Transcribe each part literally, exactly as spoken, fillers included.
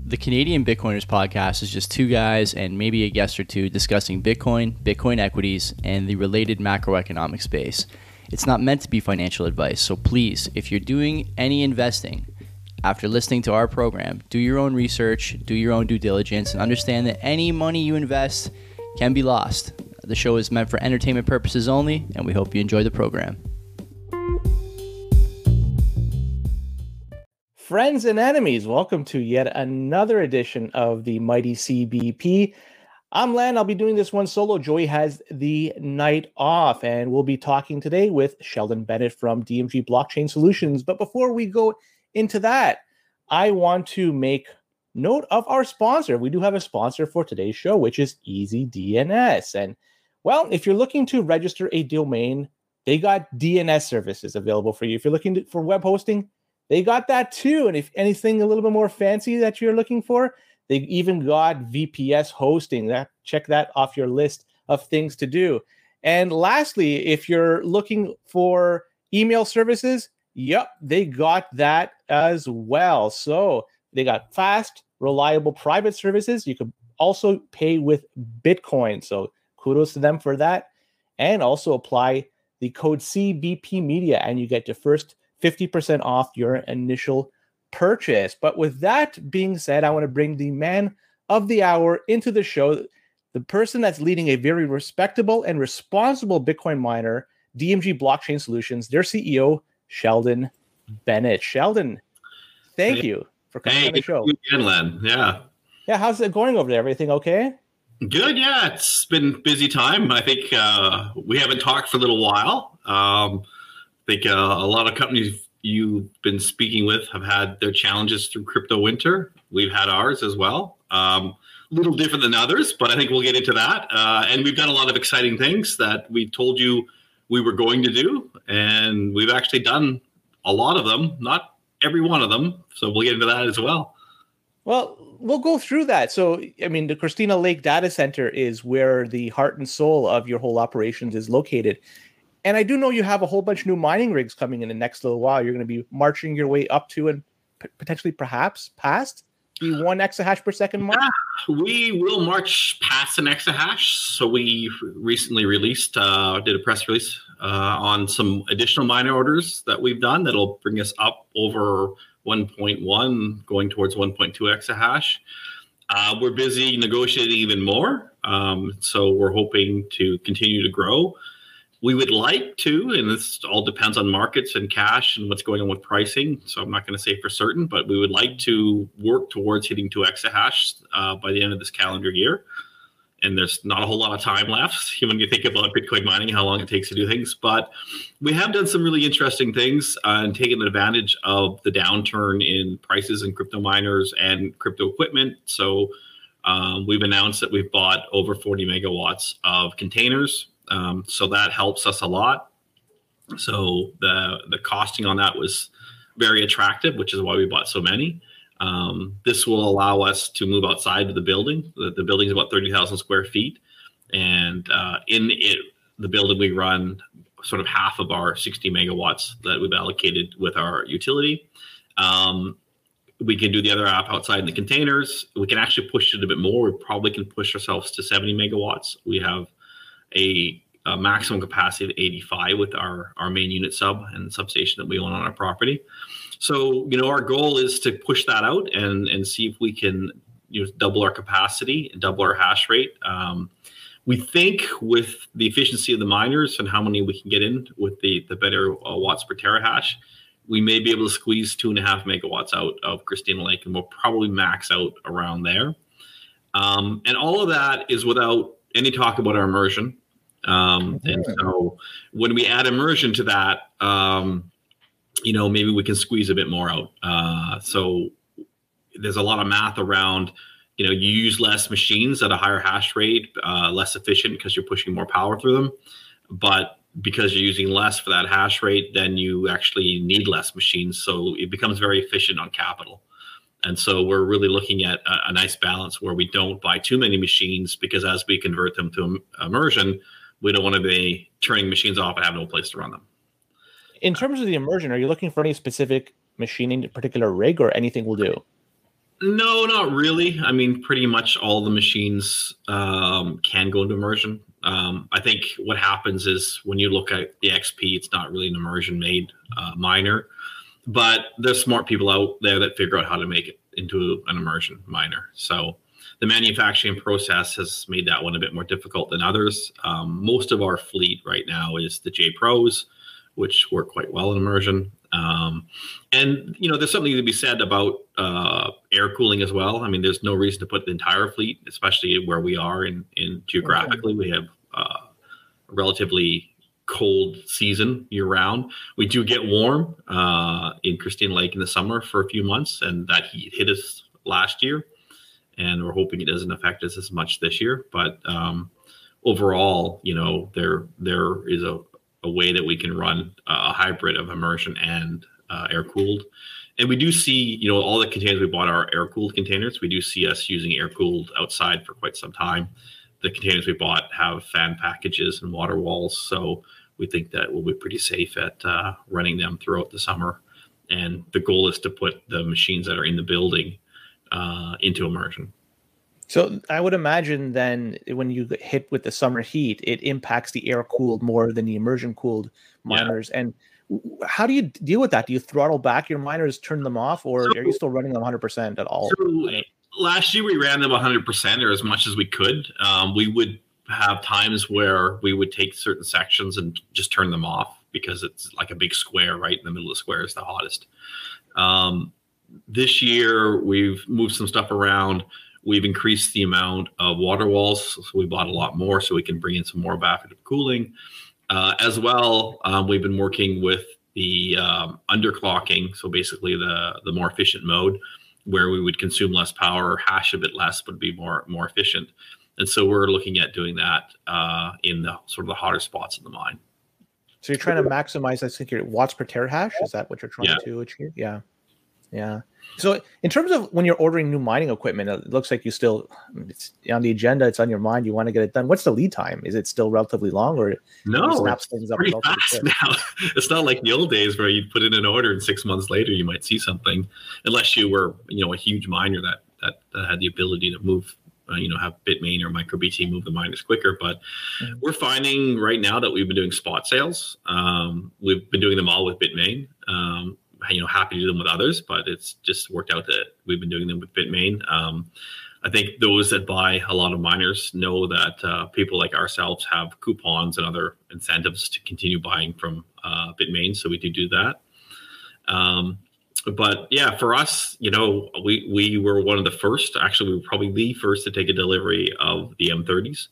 The Canadian Bitcoiners podcast is just two guys and maybe a guest or two discussing Bitcoin, Bitcoin equities, and the related macroeconomic space. It's not meant to be financial advice, so please, if you're doing any investing after listening to our program, do your own research, do your own due diligence, and understand that any money you invest can be lost. The show is meant for entertainment purposes only, and we hope you enjoy the program. Friends and enemies, welcome to yet another edition of the Mighty C B P. I'm Len. I'll be doing this one solo. Joey has the night off, and we'll be talking today with Sheldon Bennett from D M G Blockchain Solutions. But before we go into that, I want to make note of our sponsor. We do have a sponsor for today's show, which is EasyDNS. And, well, if you're looking to register a domain, they got D N S services available for you. If you're looking to, for web hosting, they got that too. And if anything a little bit more fancy that you're looking for, they even got V P S hosting. That check that off your list of things to do. And lastly, if you're looking for email services, yep, they got that as well. So they got fast, reliable private services. You could also pay with Bitcoin. So kudos to them for that. And also apply the code C B P Media and you get your first fifty percent off your initial purchase. But with that being said, I want to bring the man of the hour into the show, the person that's leading a very respectable and responsible Bitcoin miner, D M G Blockchain Solutions, their C E O, Sheldon Bennett. Sheldon, thank hey, you for coming hey, on the show. Again, Len. Yeah. Yeah, how's it going over there? Everything okay? Good, yeah. It's been a busy time. I think uh, we haven't talked for a little while. Um, I think uh, a lot of companies you've been speaking with have had their challenges through crypto winter. We've had ours as well. Um, a little different than others, but I think we'll get into that. Uh, and we've done a lot of exciting things that we told you we were going to do. And we've actually done a lot of them, not every one of them. So we'll get into that as well. Well, we'll go through that. So, I mean, the Christina Lake Data Center is where the heart and soul of your whole operations is located. And I do know you have a whole bunch of new mining rigs coming in the next little while. You're going to be marching your way up to and p- potentially perhaps past the one exahash per second mark. Yeah, we will march past an exahash. So we recently released, uh, did a press release uh, on some additional miner orders that we've done that'll bring us up over one point one, going towards one point two exahash. Uh, we're busy negotiating even more. Um, so we're hoping to continue to grow. We would like to, and this all depends on markets and cash and what's going on with pricing. So I'm not going to say for certain, but we would like to work towards hitting two exahash uh, by the end of this calendar year. And there's not a whole lot of time left when you think about Bitcoin mining, how long it takes to do things. But we have done some really interesting things uh, and taken advantage of the downturn in prices in crypto miners and crypto equipment. So um, we've announced that we've bought over forty megawatts of containers. Um, so that helps us a lot. So the the costing on that was very attractive, which is why we bought so many. Um, this will allow us to move outside of the building. The, the building is about thirty thousand square feet. And uh, in it, the building, we run sort of half of our sixty megawatts that we've allocated with our utility. Um, we can do the other half outside in the containers. We can actually push it a bit more. We probably can push ourselves to seventy megawatts. We have A, a maximum capacity of eighty-five with our, our main unit sub and substation that we own on our property. So, you know, our goal is to push that out and, and see if we can, you know, double our capacity and double our hash rate. Um, we think with the efficiency of the miners and how many we can get in with the, the better uh, watts per terahash, we may be able to squeeze two and a half megawatts out of Christina Lake, and we'll probably max out around there. Um, and all of that is without any talk about our immersion. Um, and so when we add immersion to that, um, you know, maybe we can squeeze a bit more out. Uh, so there's a lot of math around, you know, you use less machines at a higher hash rate, uh, less efficient because you're pushing more power through them. But because you're using less for that hash rate, then you actually need less machines. So it becomes very efficient on capital. And so we're really looking at a, a nice balance where we don't buy too many machines, because as we convert them to immersion, we don't want to be turning machines off and have no place to run them. In terms of the immersion, are you looking for any specific machining, particular rig, or anything will do? No, not really. I mean, pretty much all the machines um, can go into immersion. Um, I think what happens is when you look at the X P, it's not really an immersion made uh, miner, but there's smart people out there that figure out how to make it into an immersion miner. So the manufacturing process has made that one a bit more difficult than others. Um, most of our fleet right now is the J Pros, which work quite well in immersion. Um, and, you know, there's something to be said about uh, air cooling as well. I mean, there's no reason to put the entire fleet, especially where we are in, in geographically. We have uh, a relatively cold season year round. We do get warm uh, in Christina Lake in the summer for a few months, and that heat hit us last year. And we're hoping it doesn't affect us as much this year. But um, overall, you know, there there is a a way that we can run a hybrid of immersion and uh, air cooled. And we do see, you know, all the containers we bought are air cooled containers. We do see us using air cooled outside for quite some time. The containers we bought have fan packages and water walls. So we think that we'll be pretty safe at uh, running them throughout the summer. And the goal is to put the machines that are in the building uh, into immersion. So I would imagine then when you get hit with the summer heat, it impacts the air cooled more than the immersion cooled miners. Yeah. And how do you deal with that? Do you throttle back your miners, turn them off, or so, are you still running them one hundred percent at all? So last year we ran them one hundred percent or as much as we could. Um, we would have times where we would take certain sections and just turn them off because it's like a big square right in the middle of the square is the hottest. Um, this year we've moved some stuff around. We've increased the amount of water walls, so we bought a lot more so we can bring in some more evaporative cooling. Uh, as well, um, we've been working with the um, underclocking, so basically the, the more efficient mode, where we would consume less power, hash a bit less, but be more more efficient. And so we're looking at doing that uh, in the sort of the hotter spots of the mine. So you're trying to maximize, I think, your watts per terahash? Is that what you're trying yeah. to achieve? Yeah. Yeah. So in terms of when you're ordering new mining equipment, it looks like you still, it's on the agenda, it's on your mind, you want to get it done. What's the lead time? Is it still relatively long, or no, it's things up pretty fast now? It's not like the old days where you'd put in an order and six months later you might see something, unless you were, you know, a huge miner that that, that had the ability to move, uh, you know, have Bitmain or MicroBT move the miners quicker. But mm-hmm. we're finding right now that we've been doing spot sales. Um, we've been doing them all with Bitmain. Um, you know, happy to do them with others, but it's just worked out that we've been doing them with Bitmain. Um, I think those that buy a lot of miners know that uh, people like ourselves have coupons and other incentives to continue buying from uh, Bitmain. So we do do that. Um, but yeah, for us, you know, we, we were one of the first, actually, we were probably the first to take a delivery of the M thirties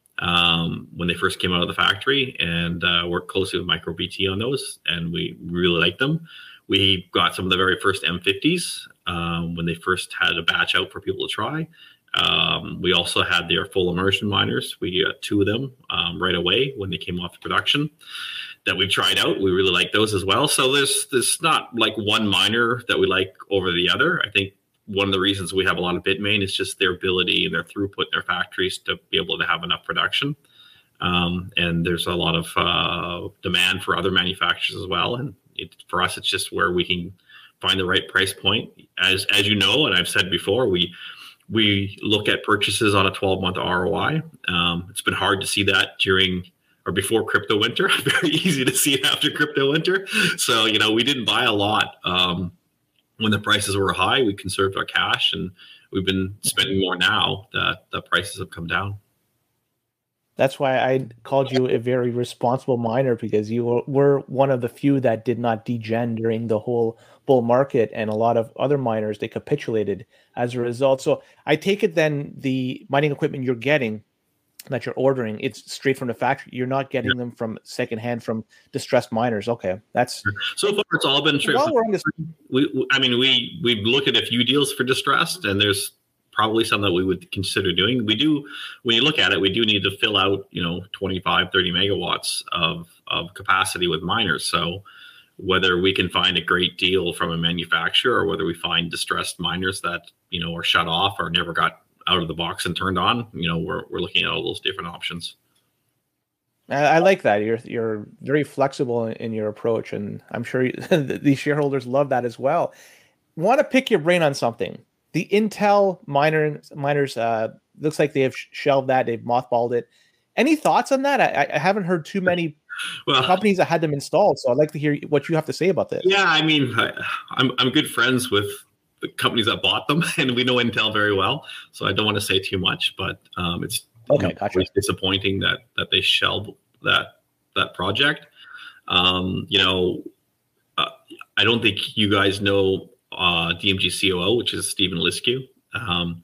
um, when they first came out of the factory, and uh, worked closely with MicroBT on those, and we really liked them. We got some of the very first M fifties um, when they first had a batch out for people to try. Um, we also had their full immersion miners. We got two of them um, right away when they came off the production that we tried out. We really like those as well. So there's there's not like one miner that we like over the other. I think one of the reasons we have a lot of Bitmain is just their ability and their throughput in their factories to be able to have enough production. Um, and there's a lot of uh, demand for other manufacturers as well. And it, for us, it's just where we can find the right price point. As as you know, and I've said before, we we look at purchases on a twelve month R O I. Um, it's been hard to see that during or before crypto winter. Very easy to see it after crypto winter. So, you know, we didn't buy a lot um, when the prices were high. We conserved our cash, and we've been spending more now that the prices have come down. That's why I called you a very responsible miner, because you were, were one of the few that did not degen during the whole bull market, and a lot of other miners, they capitulated as a result. So I take it then the mining equipment you're getting, that you're ordering, it's straight from the factory. You're not getting yeah. them from secondhand from distressed miners. Okay, that's so far it's all been straight. Well, from, this- we, I mean, we we looked at a few deals for distressed, and there's probably some that we would consider doing. We do, when you look at it, we do need to fill out, you know, twenty-five, thirty megawatts of, of capacity with miners. So whether we can find a great deal from a manufacturer, or whether we find distressed miners that, you know, are shut off or never got out of the box and turned on, you know, we're, we're looking at all those different options. I like that. You're, you're very flexible in your approach, and I'm sure you, the shareholders love that as well. Want to pick your brain on something. the Intel miners miners uh, looks like they have shelved that. They've mothballed it. Any thoughts on that? I, I haven't heard too many well, companies that had them installed, so I'd like to hear what you have to say about this. Yeah, I mean, I, I'm I'm good friends with the companies that bought them, and we know Intel very well, so I don't want to say too much, but um, it's okay, you know, gotcha. disappointing that that they shelved that that project. Um, you know, uh, I don't think you guys know uh, D M G C O O, which is Stephen Liskew. Um,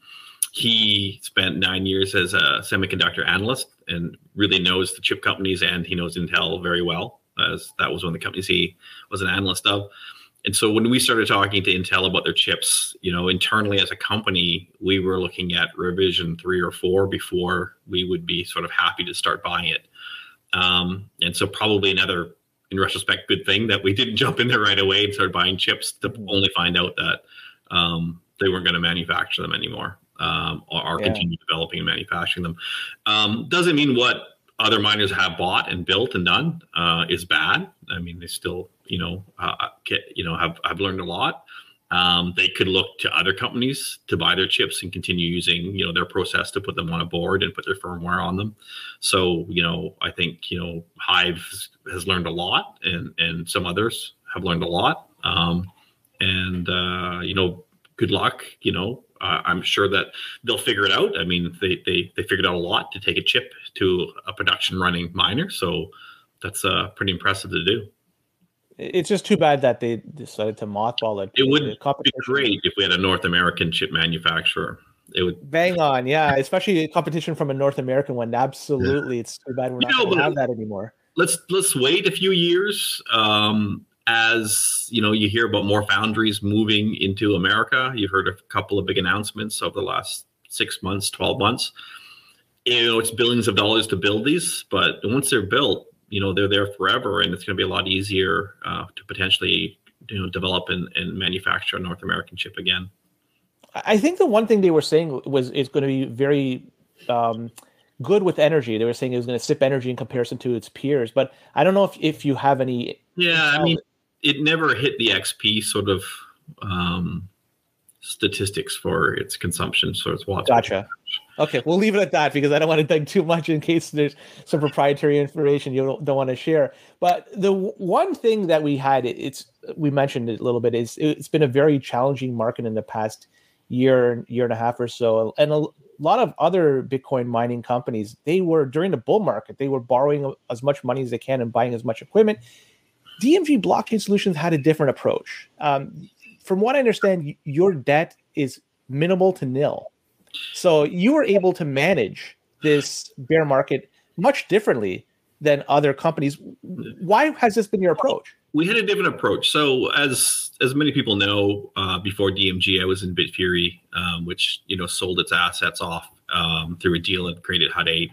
he spent nine years as a semiconductor analyst and really knows the chip companies, and he knows Intel very well, as that was one of the companies he was an analyst of. And so when we started talking to Intel about their chips, you know, internally as a company, we were looking at revision three or four before we would be sort of happy to start buying it. Um, and so probably another, in retrospect, good thing that we didn't jump in there right away and start buying chips to only find out that um, they weren't going to manufacture them anymore um, or, or yeah. continue developing and manufacturing them. Um, doesn't mean what other miners have bought and built and done uh, is bad. I mean, they still, you know, uh, get, you know, have, have learned a lot. Um, they could look to other companies to buy their chips and continue using, you know, their process to put them on a board and put their firmware on them. So, you know, I think, you know, Hive has learned a lot, and, and some others have learned a lot. Um, and, uh, you know, good luck, you know, uh, I'm sure that they'll figure it out. I mean, they, they, they figured out a lot to take a chip to a production running miner. So that's uh, pretty impressive to do. It's just too bad that they decided to mothball it. It would be great if we had a North American chip manufacturer. It would bang on, yeah. Especially a competition from a North American one. Absolutely, yeah. It's too bad we're you not going to have that anymore. Let's let's wait a few years. Um, as you know, you hear about more foundries moving into America. You've heard a couple of big announcements over the last six months, twelve months. You know, it's billions of dollars to build these, but once they're built, you know, they're there forever, and it's going to be a lot easier uh, to potentially, you know, develop and, and manufacture a North American chip again. I think the one thing they were saying was it's going to be very um, good with energy. They were saying it was going to sip energy in comparison to its peers, but I don't know if, if you have any. Yeah, I mean, it never hit the X P sort of um, statistics for its consumption, so it's watts. Gotcha. Okay, we'll leave it at that because I don't want to dig too much in case there's some proprietary information you don't, don't want to share. But the w- one thing that we had, it's we mentioned it a little bit, is it's been a very challenging market in the past year, year and a half or so. And a lot of other Bitcoin mining companies, they were, during the bull market, they were borrowing as much money as they can and buying as much equipment. D M G Blockchain Solutions had a different approach. Um, from what I understand, your debt is minimal to nil. So you were able to manage this bear market much differently than other companies. Why has this been your approach? We had a different approach. So as as many people know, uh, before D M G, I was in Bitfury, um, which you know sold its assets off um, through a deal and created Hut eight.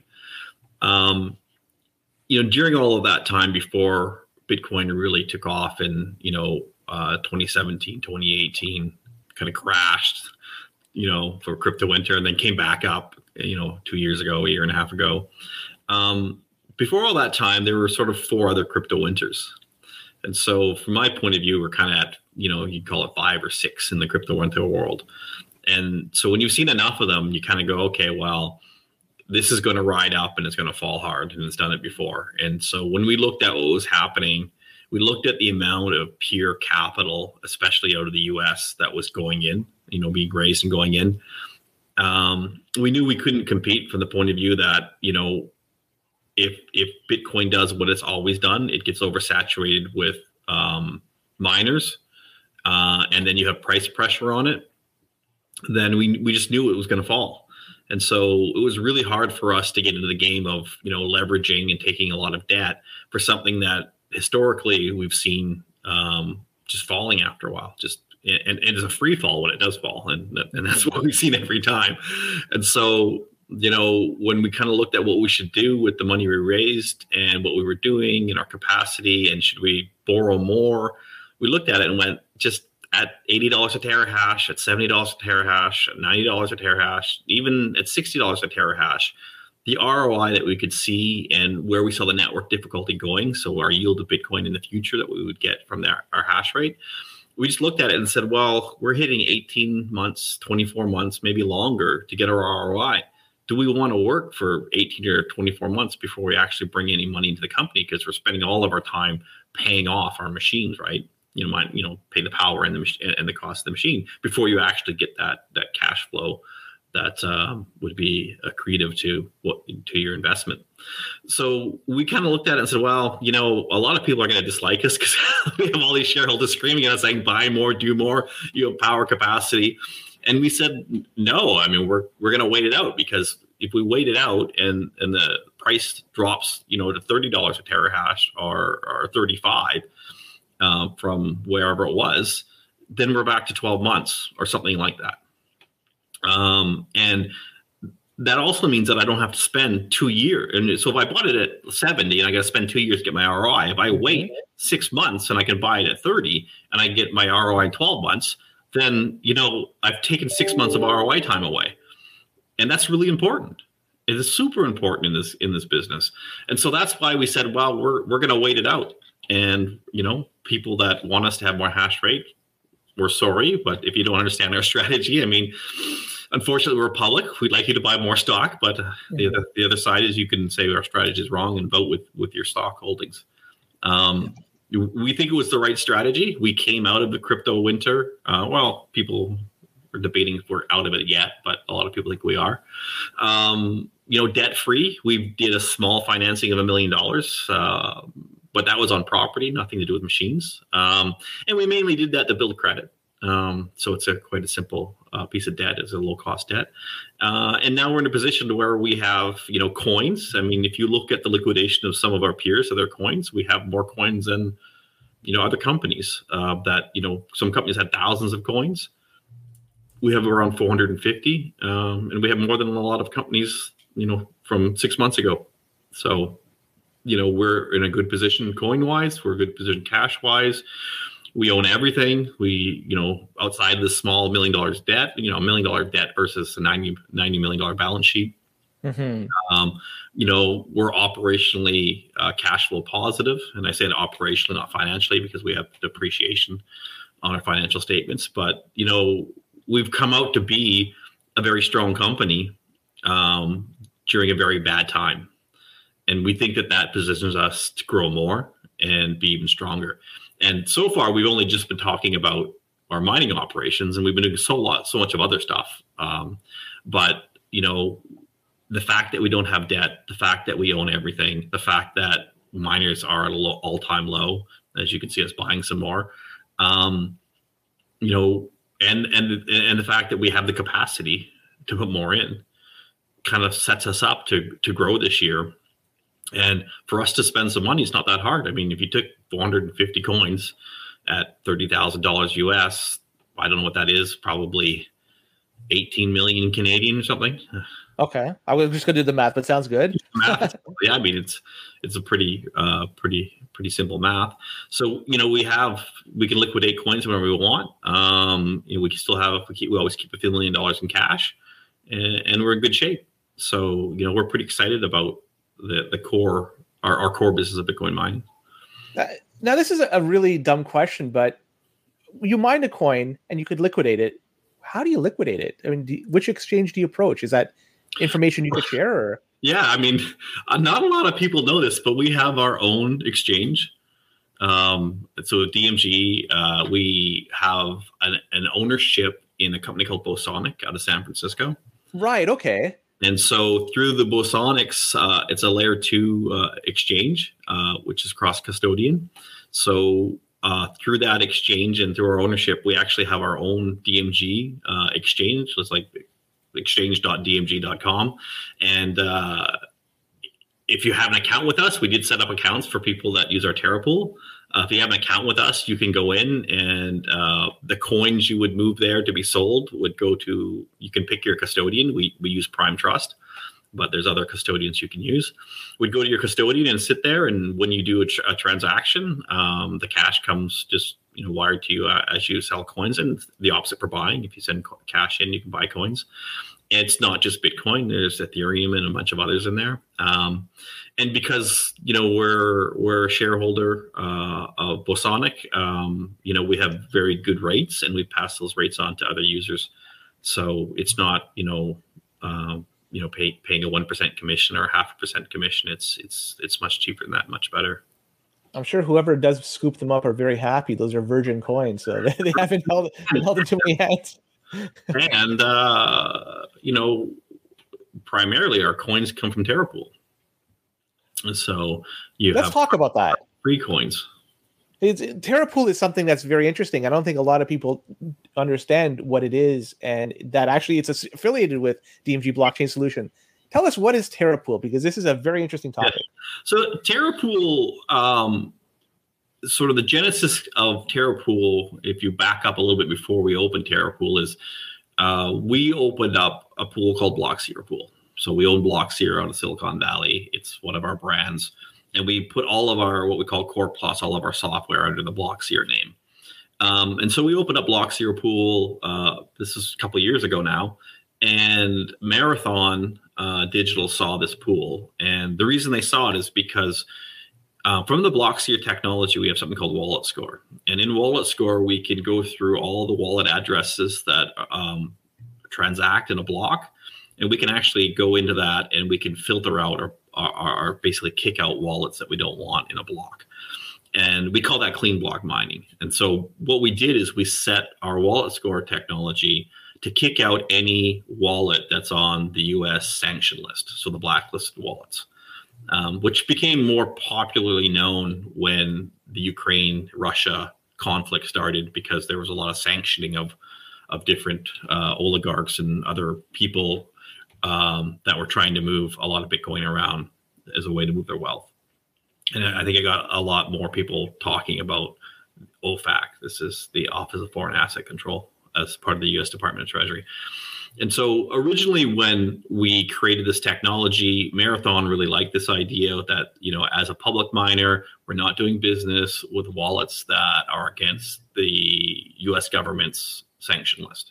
Um, you know, during all of that time before Bitcoin really took off in you know uh, twenty seventeen, twenty eighteen, kind of crashed. You know, for crypto winter, and then came back up, you know, two years ago, a year and a half ago. Um, before all that time, there were sort of four other crypto winters. And so from my point of view, we're kind of at, you know, you'd call it five or six in the crypto winter world. And so when you've seen enough of them, you kind of go, okay, well, this is going to ride up and it's going to fall hard, and it's done it before. And so when we looked at what was happening, we looked at the amount of pure capital, especially out of the U S, that was going in, you know, being raised and going in. Um, we knew we couldn't compete from the point of view that, you know, if if Bitcoin does what it's always done, it gets oversaturated with um, miners, uh, and then you have price pressure on it, then we we just knew it was going to fall. And so it was really hard for us to get into the game of, you know, leveraging and taking a lot of debt for something that historically we've seen um, just falling after a while, just and, and it's a free fall when it does fall. And, and that's what we've seen every time. And so, you know, when we kind of looked at what we should do with the money we raised and what we were doing in our capacity, and should we borrow more, we looked at it and went, just at eighty dollars a terahash, at seventy dollars a terahash, at ninety dollars a terahash, even at sixty dollars a terahash, the R O I that we could see and where we saw the network difficulty going, so our yield of Bitcoin in the future that we would get from the, our hash rate, we just looked at it and said, well, we're hitting eighteen months, twenty-four months, maybe longer to get our R O I. Do we want to work for eighteen or twenty-four months before we actually bring any money into the company? Because we're spending all of our time paying off our machines, right? You know, my, you know, pay the power and the mach- and the cost of the machine before you actually get that that cash flow that um, would be accretive to what to your investment. So we kind of looked at it and said, well, you know, a lot of people are going to dislike us because we have all these shareholders screaming at us saying, buy more, do more, you have power capacity. And we said, no, I mean, we're we're going to wait it out, because if we wait it out and, and the price drops, you know, to thirty dollars a terahash or, or thirty-five um, from wherever it was, then we're back to twelve months or something like that. Um, and that also means that I don't have to spend two years. And so if I bought it at seventy and I got to spend two years to get my R O I, if I wait six months and I can buy it at thirty and I get my R O I in twelve months, then, you know, I've taken six months of R O I time away. And that's really important. It is super important in this, in this business. And so that's why we said, well, we're, we're going to wait it out. And, you know, people that want us to have more hash rate, we're sorry, but if you don't understand our strategy, I mean, unfortunately, we're public. We'd like you to buy more stock, but mm-hmm. the other the other side is you can say our strategy is wrong and vote with with your stock holdings. Um, we think it was the right strategy. We came out of the crypto winter. Uh, well, people are debating if we're out of it yet, but a lot of people think we are. Um, you know, debt free. We did a small financing of a million dollars. Uh, but that was on property, nothing to do with machines. Um, and we mainly did that to build credit. Um, so it's a quite a simple uh, piece of debt. It's a low cost debt. Uh, and now we're in a position to where we have, you know, coins. I mean, if you look at the liquidation of some of our peers of their coins, we have more coins than, you know, other companies uh, that, you know, some companies had thousands of coins. We have around four hundred fifty. Um, and we have more than a lot of companies, you know, from six months ago. So, you know, we're in a good position coin wise. We're in a good position cash wise. We own everything. We, you know, outside of the small million dollars debt, you know, a million dollar debt versus a ninety million dollars balance sheet. Mm-hmm. Um, you know, we're operationally uh, cash flow positive. And I say it operationally, not financially, because we have depreciation on our financial statements. But, you know, we've come out to be a very strong company um, during a very bad time. And we think that that positions us to grow more and be even stronger. And so far, we've only just been talking about our mining operations, and we've been doing so lot, so much of other stuff. Um, but, you know, the fact that we don't have debt, the fact that we own everything, the fact that miners are at an all-time low, as you can see us buying some more, um, you know, and and and the fact that we have the capacity to put more in kind of sets us up to to grow this year. And for us to spend some money, it's not that hard. I mean, if you took four hundred fifty coins at thirty thousand dollars U S, I don't know what that is, probably eighteen million Canadian or something. Okay. I was just going to do the math, but sounds good. Math. Yeah, I mean, it's it's a pretty, uh, pretty, pretty simple math. So, you know, we have, we can liquidate coins whenever we want. Um, you know, we can still have, we, keep, we always keep a few million dollars in cash, and, and we're in good shape. So, you know, we're pretty excited about the the core, our, our core business of Bitcoin mining. Uh, now, this is a really dumb question, but you mine a coin and you could liquidate it. How do you liquidate it? I mean, do, which exchange do you approach? Is that information you could share? Or? Yeah, I mean, not a lot of people know this, but we have our own exchange. Um, so D M G, uh, we have an, an ownership in a company called Bosonic out of San Francisco. Right. Okay. And so through the Bosonics, uh, it's a layer two uh, exchange, uh, which is cross custodian. So uh, through that exchange and through our ownership, we actually have our own D M G uh, exchange. So it's like exchange dot d m g dot com. And uh, if you have an account with us, we did set up accounts for people that use our Terra Pool. Uh, if you have an account with us, you can go in and uh, the coins you would move there to be sold would go to, you can pick your custodian. We we use Prime Trust, but there's other custodians you can use. We'd go to your custodian and sit there. And when you do a, tr- a transaction, um, the cash comes just, you know, wired to you uh, as you sell coins, and the opposite for buying. If you send co- cash in, you can buy coins. It's not just Bitcoin. There's Ethereum and a bunch of others in there. Um, and because, you know, we're we're a shareholder uh, of Bosonic, um, you know, we have very good rates, and we pass those rates on to other users. So it's not, you know, um, you know, pay, paying a one percent commission or a half a percent commission. It's it's it's much cheaper than that, much better. I'm sure whoever does scoop them up are very happy. Those are virgin coins, so they, they haven't held, held in too many hands. And, uh, you know, primarily our coins come from Terra Pool. And so you Let's have talk about that. Free coins. It's, Terra Pool is something that's very interesting. I don't think a lot of people understand what it is, and that actually it's affiliated with D M G Blockchain Solution. Tell us, what is Terra Pool, because this is a very interesting topic. Yeah. So Terra Pool, um, sort of the genesis of Terra Pool, if you back up a little bit before we opened Terra Pool, is uh, we opened up a pool called Blockseer Pool. So we own Blockseer out of Silicon Valley. It's one of our brands. And we put all of our, what we call Core Plus, all of our software under the Blockseer name. Um, and so we opened up Blockseer Pool, uh, this is a couple of years ago now, and Marathon uh, Digital saw this pool. And the reason they saw it is because uh, from the Blockseer technology, we have something called Wallet Score. And in Wallet Score, we can go through all the wallet addresses that um, transact in a block. And we can actually go into that and we can filter out or, or, or basically kick out wallets that we don't want in a block. And we call that clean block mining. And so what we did is we set our Wallet Score technology to kick out any wallet that's on the U S sanction list, so the blacklisted wallets, um, which became more popularly known when the Ukraine-Russia conflict started, because there was a lot of sanctioning of, of different uh, oligarchs and other people um, that were trying to move a lot of Bitcoin around as a way to move their wealth. And I think I got a lot more people talking about O FAC. This is the Office of Foreign Asset Control, as part of the U S Department of Treasury. And so originally when we created this technology, Marathon really liked this idea that, you know, as a public miner, we're not doing business with wallets that are against the U S government's sanction list.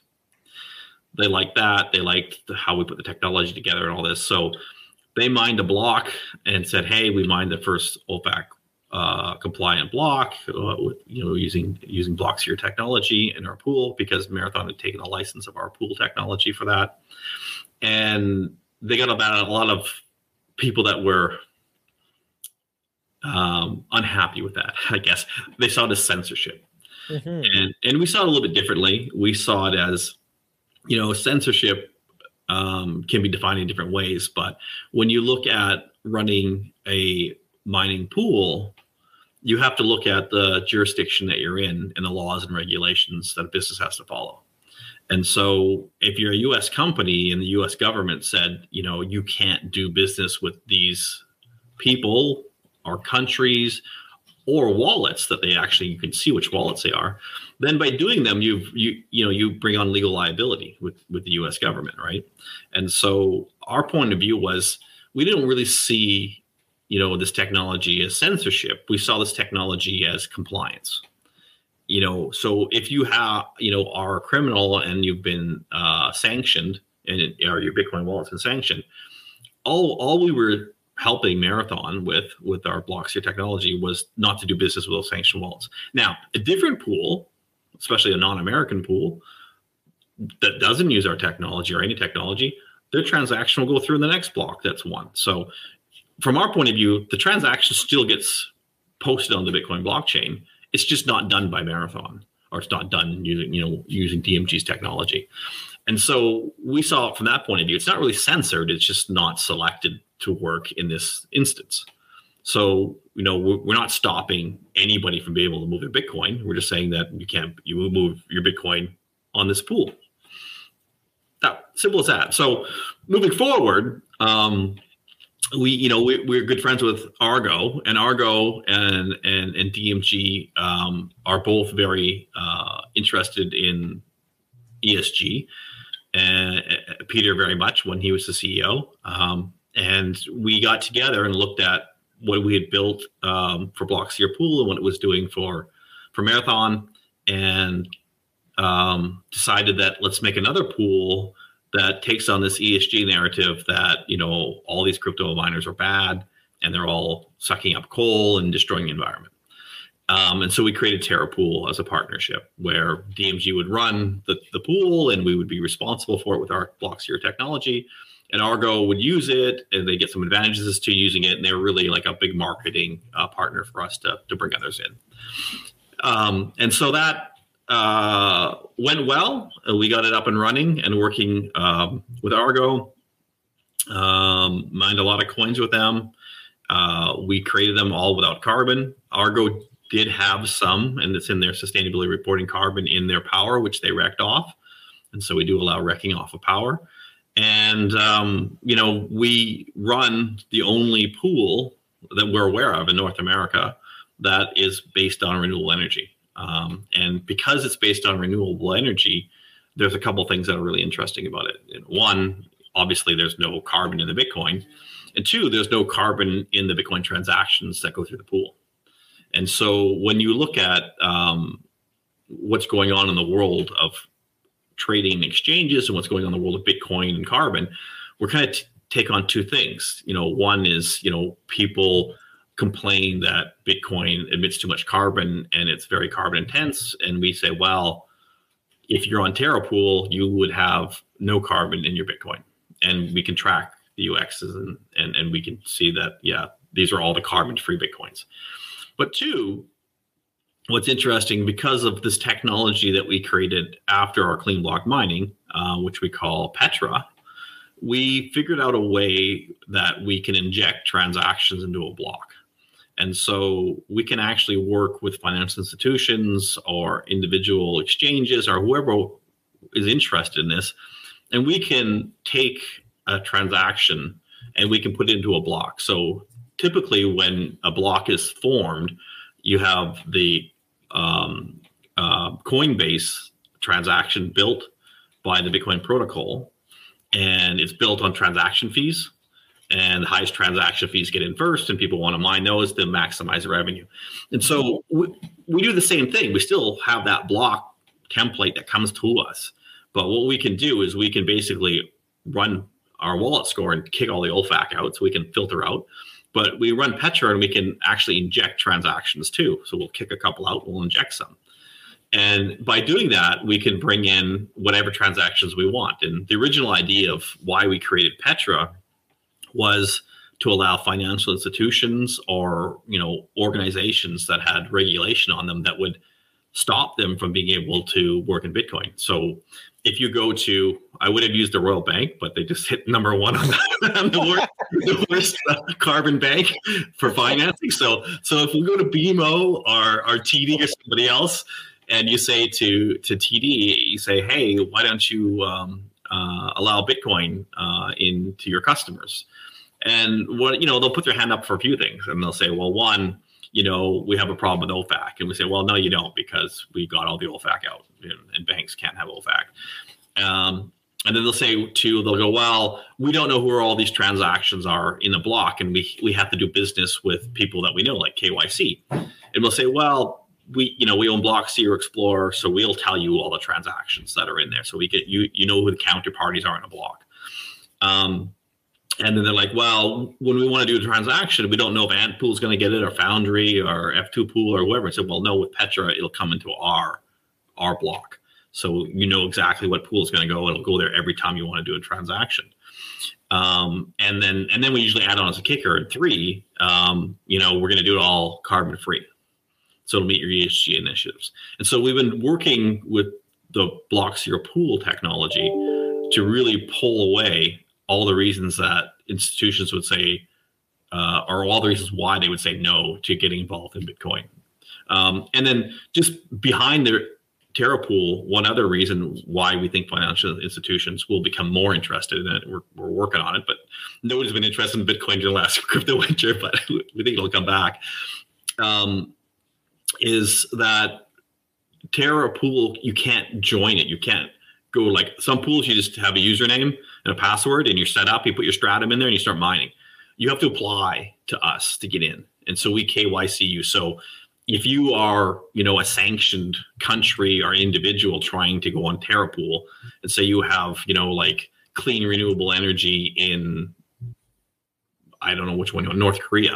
They liked that. They liked how we put the technology together and all this. So they mined a block and said, hey, we mined the first O FAC Uh, compliant block, uh, with, you know, using using Blockseer technology in our pool, because Marathon had taken a license of our pool technology for that. And they got about a lot of people that were um, unhappy with that, I guess. They saw it as censorship. Mm-hmm. And, and we saw it a little bit differently. We saw it as, you know, censorship um, can be defined in different ways. But when you look at running a mining pool, you have to look at the jurisdiction that you're in and the laws and regulations that a business has to follow. And so if you're a U S company and the U S government said, you know, you can't do business with these people or countries or wallets that they actually, you can see which wallets they are, then by doing them, you've, you, you know, you bring on legal liability with, with the U S government, right? And so our point of view was, we didn't really see, you know, this technology as censorship. We saw this technology as compliance. You know, so if you have, you know, are a criminal and you've been uh, sanctioned, and it, or your Bitcoin wallet's been sanctioned, all all we were helping Marathon with with our Blockseer technology was not to do business with those sanctioned wallets. Now, a different pool, especially a non-American pool that doesn't use our technology or any technology, their transaction will go through in the next block that's won. So from our point of view, the transaction still gets posted on the Bitcoin blockchain. It's just not done by Marathon, or it's not done using, you know, using D M G's technology. And so we saw it from that point of view. It's not really censored. It's just not selected to work in this instance. So, you know, we're, we're not stopping anybody from being able to move their Bitcoin. We're just saying that you can't, you will move your Bitcoin on this pool. That simple as that. So moving forward, um, we, you know, we, we're good friends with Argo, and Argo and and and D M G um, are both very uh, interested in E S G. And uh, Peter very much when he was the C E O, um, and we got together and looked at what we had built um, for Blockseer Pool and what it was doing for for Marathon, and um, decided that let's make another pool that takes on this E S G narrative that, you know, all these crypto miners are bad and they're all sucking up coal and destroying the environment. Um, and so we created Terra Pool as a partnership where D M G would run the, the pool and we would be responsible for it with our Blockseer technology. And Argo would use it and they get some advantages to using it. And they're really like a big marketing uh, partner for us to, to bring others in. Um, and so that uh, went well. We got it up and running and working um, with Argo, um, mined a lot of coins with them. Uh, we created them all without carbon. Argo did have some, and it's in their sustainability reporting, carbon in their power, which they wrecked off. And so we do allow wrecking off of power. And, um, you know, we run the only pool that we're aware of in North America that is based on renewable energy. Um, and because it's based on renewable energy, there's a couple things that are really interesting about it. One, obviously, there's no carbon in the Bitcoin. And two, there's no carbon in the Bitcoin transactions that go through the pool. And so when you look at um, what's going on in the world of trading exchanges and what's going on in the world of Bitcoin and carbon, we're kind of t- take on two things. You know, one is, you know, people complain that Bitcoin emits too much carbon and it's very carbon intense. And we say, well, if you're on Terra Pool, you would have no carbon in your Bitcoin. And we can track the U Xs and, and, and we can see that, yeah, these are all the carbon-free Bitcoins. But two, what's interesting, because of this technology that we created after our clean block mining, uh, which we call Petra, we figured out a way that we can inject transactions into a block. And so we can actually work with financial institutions or individual exchanges or whoever is interested in this. And we can take a transaction and we can put it into a block. So typically when a block is formed, you have the um, uh, Coinbase transaction built by the Bitcoin protocol, and it's built on transaction fees. And the highest transaction fees get in first, and people want to mine those to maximize revenue. And so we, we do the same thing. We still have that block template that comes to us. But what we can do is we can basically run our wallet score and kick all the O F A C out so we can filter out. But we run Petra and we can actually inject transactions too. So we'll kick a couple out, we'll inject some. And by doing that, we can bring in whatever transactions we want. And the original idea of why we created Petra was to allow financial institutions or, you know, organizations that had regulation on them that would stop them from being able to work in Bitcoin. So if you go to, I would have used the Royal Bank, but they just hit number one on the, on the worst, the worst uh, carbon bank for financing. So, so if we go to B M O or, or T D or somebody else, and you say to to T D, you say, hey, why don't you um, uh, allow Bitcoin uh, into your customers? And what, you know, they'll put their hand up for a few things, and they'll say, well, one, you know, we have a problem with O F A C. And we say, well, no, you don't, because we got all the O F A C out, and, and banks can't have O F A C. Um, and then they'll say, two, they'll go, well, we don't know who all these transactions are in the block, and we we have to do business with people that we know, like K Y C. And we'll say, well, we, you know, we own Blockseer Explorer, so we'll tell you all the transactions that are in there. So we get, you, you know who the counterparties are in a block. Um, And then they're like, well, when we want to do a transaction, we don't know if Antpool is going to get it, or Foundry, or F two Pool, or whoever. I said, well, no, with Petra, it'll come into our our block. So you know exactly what pool is going to go. It'll go there every time you want to do a transaction. Um, and then and then we usually add on as a kicker at three, um, you know, we're going to do it all carbon free. So it'll meet your E S G initiatives. And so we've been working with the Blockseer Pool technology to really pull away all the reasons that institutions would say, uh, or all the reasons why they would say no to getting involved in Bitcoin. Um, and then just behind their Terra Pool, one other reason why we think financial institutions will become more interested in it, we're, we're working on it, but nobody's been interested in Bitcoin during the last crypto winter, but we think it'll come back, um, is that Terra Pool, you can't join it. You can't go, like some pools, you just have a username and a password and you're set up, you put your stratum in there and you start mining. You have to apply to us to get in. And so we K Y C you. So if you are, you know, a sanctioned country or individual trying to go on Terra Pool, and say you have, you know, like clean renewable energy in, I don't know which one, North Korea.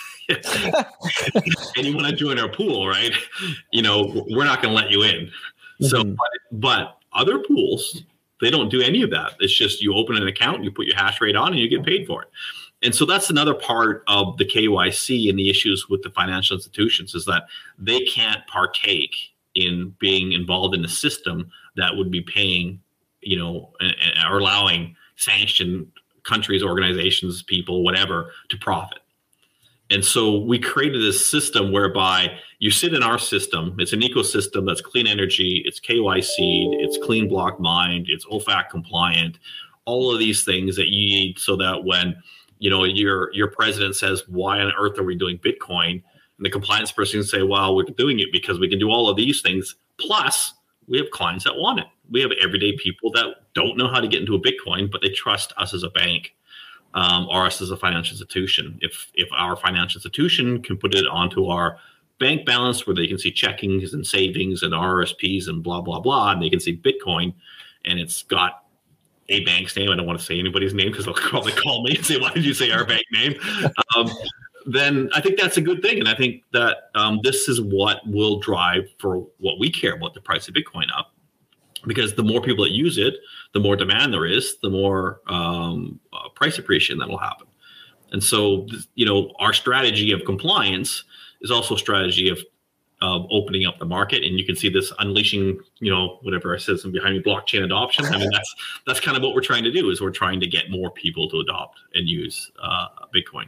And you want to join our pool, right? You know, we're not going to let you in. Mm-hmm. So, but, but other pools, they don't do any of that. It's just you open an account, you put your hash rate on, and you get paid for it. And so that's another part of the K Y C and the issues with the financial institutions is that they can't partake in being involved in a system that would be paying, you know, or allowing sanctioned countries, organizations, people, whatever, to profit. And so we created this system whereby you sit in our system. It's an ecosystem that's clean energy, it's K Y C, it's clean block mined, it's O F A C compliant, all of these things that you need so that when, you know, your your president says, why on earth are we doing Bitcoin? And the compliance person can say, well, we're doing it because we can do all of these things. Plus, we have clients that want it. We have everyday people that don't know how to get into a Bitcoin, but they trust us as a bank. Um, or us as a financial institution. If if our financial institution can put it onto our bank balance where they can see checkings and savings and R R S Ps and blah, blah, blah, and they can see Bitcoin and it's got a bank's name. I don't want to say anybody's name because they'll probably call me and say, why did you say our bank name? Um, then I think that's a good thing. And I think that um, this is what will drive for what we care about, the price of Bitcoin up. Because the more people that use it, the more demand there is, the more um, uh, price appreciation that will happen. And so, you know, our strategy of compliance is also a strategy of of opening up the market. And you can see this unleashing, you know, whatever I said behind me, blockchain adoption. I mean, that's that's kind of what we're trying to do, is we're trying to get more people to adopt and use uh, Bitcoin.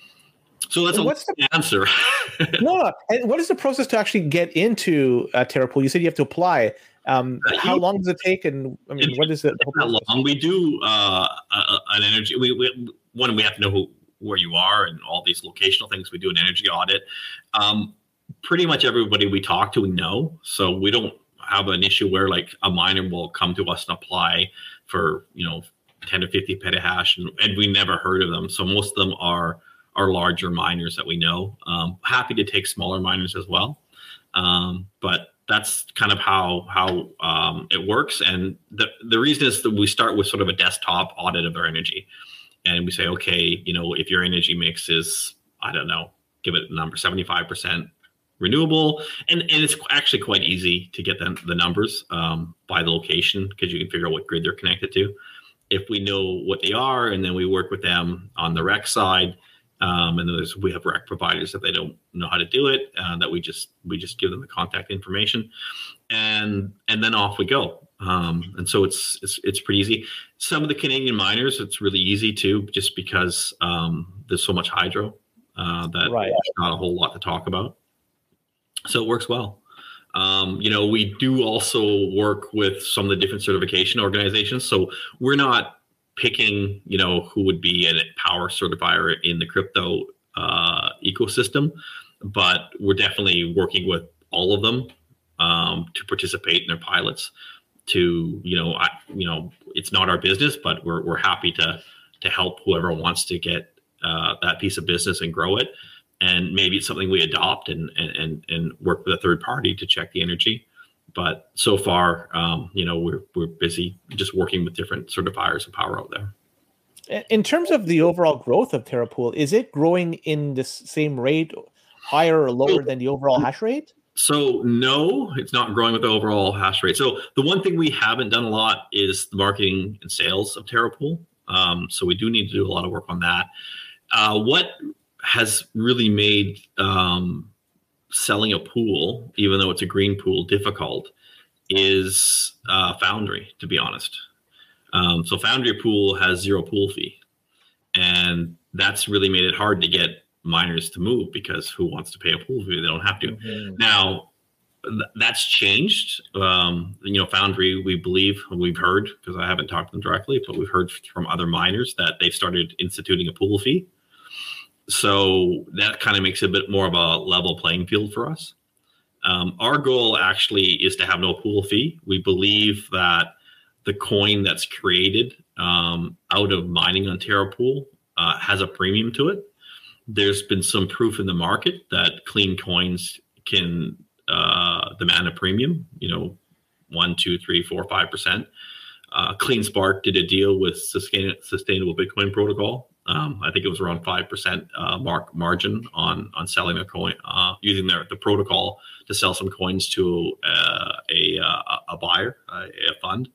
So that's and a what's the answer. No, no. And what is the process to actually get into uh, Terra Pool? You said you have to apply. Um, uh, how long does it take? And I mean, what is it? Not long. We do uh, a, an energy. We, we one we have to know who where you are and all these locational things. We do an energy audit. Um, pretty much everybody we talk to, we know. So we don't have an issue where like a miner will come to us and apply for, you know, ten to fifty petahash, and, and we never heard of them. So most of them are are larger miners that we know. Um, happy to take smaller miners as well, um, but that's kind of how how um, it works. And the the reason is that we start with sort of a desktop audit of our energy, and we say, okay, you know, if your energy mix is, I don't know, give it a number, seventy-five percent renewable, and and it's actually quite easy to get the, the numbers um, by the location, because you can figure out what grid they're connected to. If we know what they are, and then we work with them on the rec side. Um, and then there's, we have rec providers that they don't know how to do it, uh, that we just we just give them the contact information, and and then off we go. Um, and so it's, it's it's pretty easy. Some of the Canadian miners, it's really easy too, just because um, there's so much hydro uh, that right. There's not a whole lot to talk about. So it works well. Um, you know, we do also work with some of the different certification organizations. So we're not picking, you know, who would be a power certifier in the crypto uh, ecosystem, but we're definitely working with all of them um, to participate in their pilots. To, you know, I, you know, it's not our business, but we're we're happy to to help whoever wants to get uh, that piece of business and grow it. And maybe it's something we adopt and and and work with a third party to check the energy. But so far, um, you know, we're we're busy just working with different certifiers of power out there. In terms of the overall growth of Terra Pool, is it growing in the same rate, higher or lower than the overall hash rate? So no, it's not growing with the overall hash rate. So the one thing we haven't done a lot is the marketing and sales of Terra Pool. Um, so we do need to do a lot of work on that. Uh, what has really made um, selling a pool, even though it's a green pool, difficult is uh, Foundry, to be honest. Um, so Foundry pool has zero pool fee, and that's really made it hard to get miners to move, because who wants to pay a pool fee? They don't have to. Mm-hmm. Now th- that's changed. Um, you know, Foundry, we believe, we've heard, because I haven't talked to them directly, but we've heard from other miners that they've started instituting a pool fee. So that kind of makes it a bit more of a level playing field for us. Um, our goal actually is to have no pool fee. We believe that the coin that's created um, out of mining on Terra Pool uh, has a premium to it. There's been some proof in the market that clean coins can uh, demand a premium, you know, one, two, three, four, five percent. uh, CleanSpark did a deal with Sustain- Sustainable Bitcoin Protocol. Um, I think it was around five percent uh, mark margin on on selling a coin, uh, using their the protocol to sell some coins to uh, a uh, a buyer, a, a fund.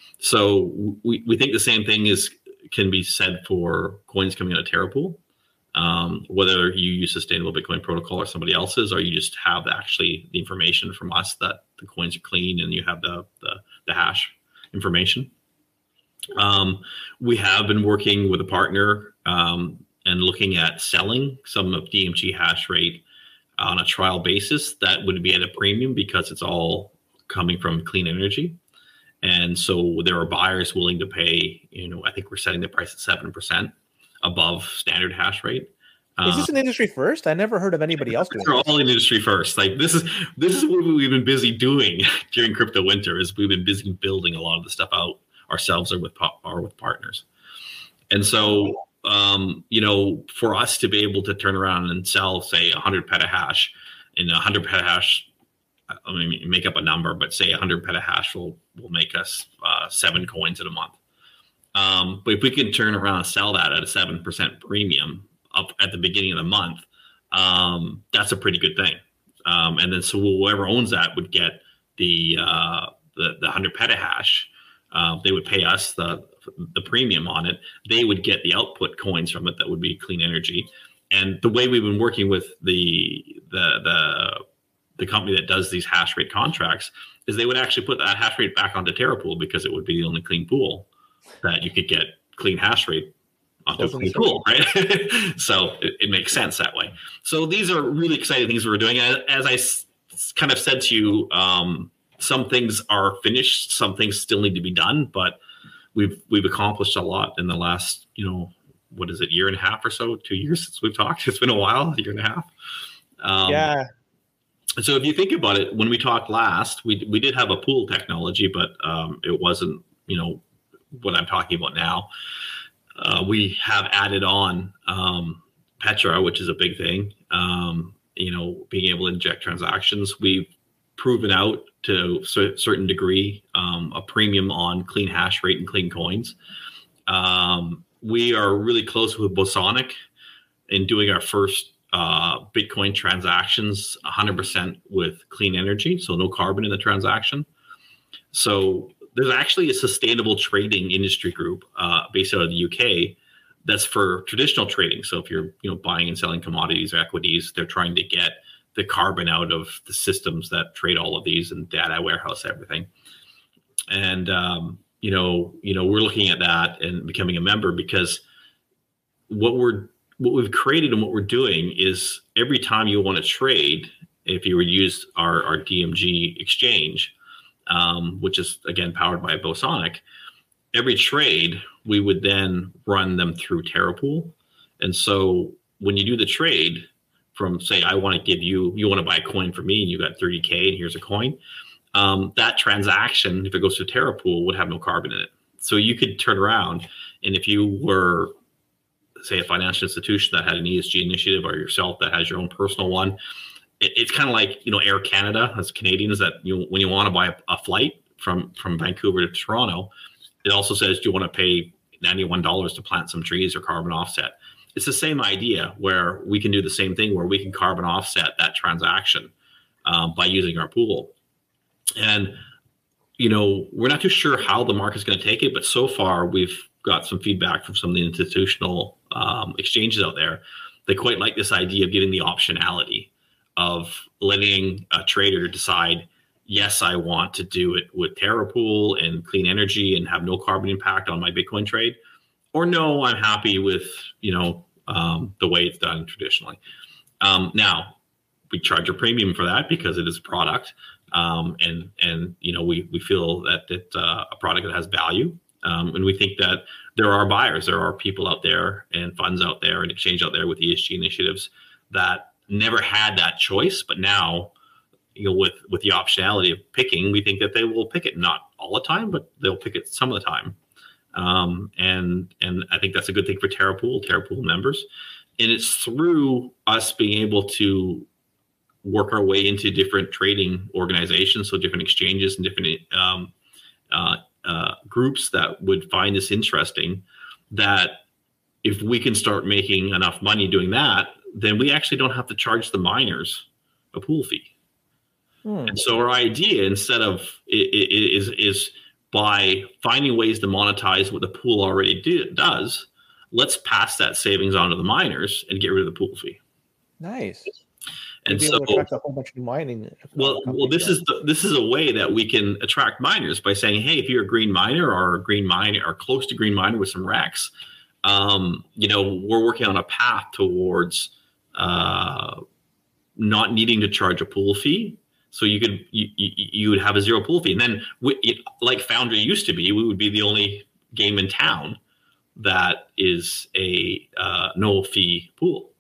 So we, we think the same thing is can be said for coins coming out of TerraPool. Um, whether you use Sustainable Bitcoin Protocol or somebody else's, or you just have actually the information from us that the coins are clean and you have the the, the hash information. Um, we have been working with a partner um, and looking at selling some of D M G hash rate on a trial basis that would be at a premium because it's all coming from clean energy. And so there are buyers willing to pay, you know, I think we're setting the price at seven percent above standard hash rate. Is this an industry first? I never heard of anybody else doing We're this. all in industry first. Like this is this is what we've been busy doing during crypto winter. Is we've been busy building a lot of the stuff out ourselves or with or with partners. And so, um, you know, for us to be able to turn around and sell, say, one hundred petahash, and one hundred petahash, I mean, make up a number, but say one hundred petahash will will make us uh, seven coins in a month. Um, but if we can turn around and sell that at a seven percent premium up at the beginning of the month, um, that's a pretty good thing. Um, and then so whoever owns that would get the uh, the, the one hundred petahash. Uh, they would pay us the the premium on it. They would get the output coins from it that would be clean energy. And the way we've been working with the the the the company that does these hash rate contracts is they would actually put that hash rate back onto TerraPool because it would be the only clean pool that you could get clean hash rate onto a clean pool, right? So it, it makes sense that way. So these are really exciting things we're doing. As, as I s- kind of said to you, um, some things are finished, some things still need to be done, but we've we've accomplished a lot in the last, you know, what is it, year and a half or so, two years since we've talked. It's been a while, a year and a half. Um, yeah. So if you think about it, when we talked last, we we did have a pool technology, but um, it wasn't, you know, what I'm talking about now. Uh, we have added on um, Petra, which is a big thing. Um, you know, being able to inject transactions. We've proven out to a certain degree um, a premium on clean hash rate and clean coins. Um, we are really close with Bosonic in doing our first uh, Bitcoin transactions one hundred percent with clean energy, so no carbon in the transaction. So there's actually a sustainable trading industry group uh, based out of the U K that's for traditional trading. So if you're, you know, buying and selling commodities or equities, they're trying to get the carbon out of the systems that trade all of these and data warehouse everything. And um, you know, you know, we're looking at that and becoming a member because what we're what we've created and what we're doing is every time you want to trade, if you would use our, our D M G exchange, um, which is again powered by Bosonic, every trade we would then run them through TerraPool. And so when you do the trade from, say, I want to give you, you want to buy a coin for me and you got thirty K and here's a coin, um, that transaction, if it goes to TerraPool, would have no carbon in it. So you could turn around and if you were, say, a financial institution that had an E S G initiative or yourself that has your own personal one, it, it's kind of like, you know, Air Canada as Canadians that you, when you want to buy a, a flight from, from Vancouver to Toronto, it also says, do you want to pay ninety-one dollars to plant some trees or carbon offset? It's the same idea where we can do the same thing where we can carbon offset that transaction um, by using our pool. And, you know, we're not too sure how the market's going to take it, but so far we've got some feedback from some of the institutional um, exchanges out there. They quite like this idea of getting the optionality of letting a trader decide, yes, I want to do it with TerraPool and clean energy and have no carbon impact on my Bitcoin trade. Or no, I'm happy with, you know, um, the way it's done traditionally. Um, now, we charge a premium for that because it is a product. Um, and, and you know, we, we feel that it's uh, a product that has value. Um, and we think that there are buyers, there are people out there and funds out there and exchange out there with E S G initiatives that never had that choice. But now, you know, with, with the optionality of picking, we think that they will pick it, not all the time, but they'll pick it some of the time. Um, and, and I think that's a good thing for TerraPool, TerraPool members. And it's through us being able to work our way into different trading organizations, so different exchanges and different um, uh, uh, groups that would find this interesting, that if we can start making enough money doing that, then we actually don't have to charge the miners a pool fee. Hmm. And so our idea, instead of is is by finding ways to monetize what the pool already do, does, let's pass that savings on to the miners and get rid of the pool fee. Nice. And so, attract a whole bunch of mining. Well, well, this is the, this is a way that we can attract miners by saying, hey, if you're a green miner or a green miner or close to green miner with some RECs, um, you know, we're working on a path towards uh, not needing to charge a pool fee. So you could you, you, you would have a zero pool fee, and then we, like Foundry used to be, we would be the only game in town that is a uh, no fee pool.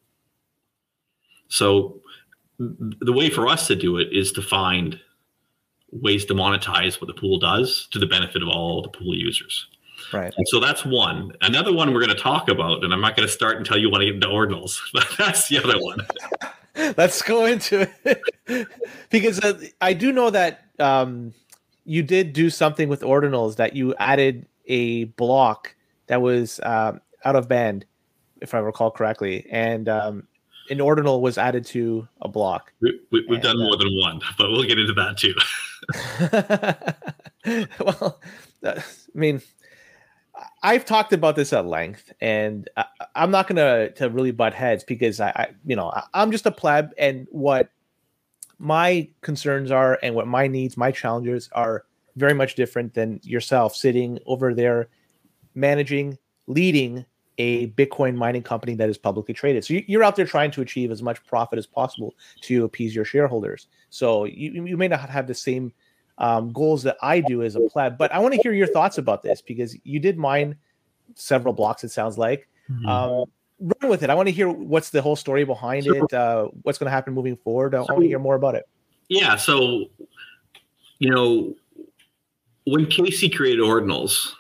So the way for us to do it is to find ways to monetize what the pool does to the benefit of all the pool users. Right. And so that's one. Another one we're going to talk about, and I'm not going to start until you want to get into ordinals, but that's the other one. Let's go into it. Because uh, I do know that um, you did do something with ordinals, that you added a block that was um, out of band, if I recall correctly. And um, an ordinal was added to a block. We, we, we've and, done more uh, than one, but we'll get into that too. Well, I mean, I've talked about this at length, and I, I'm not going to to really butt heads because I, I, you know, I, I'm just a pleb, and what my concerns are and what my needs, my challenges are very much different than yourself sitting over there managing, leading a Bitcoin mining company that is publicly traded. So you're out there trying to achieve as much profit as possible to appease your shareholders. So you, you may not have the same um, goals that I do as a pleb, but I want to hear your thoughts about this because you did mine several blocks, it sounds like. Mm-hmm. Um, run with it. I want to hear what's the whole story behind so, it, uh, what's going to happen moving forward. I so, want to hear more about it. Yeah. So, you know, when Casey created Ordinals,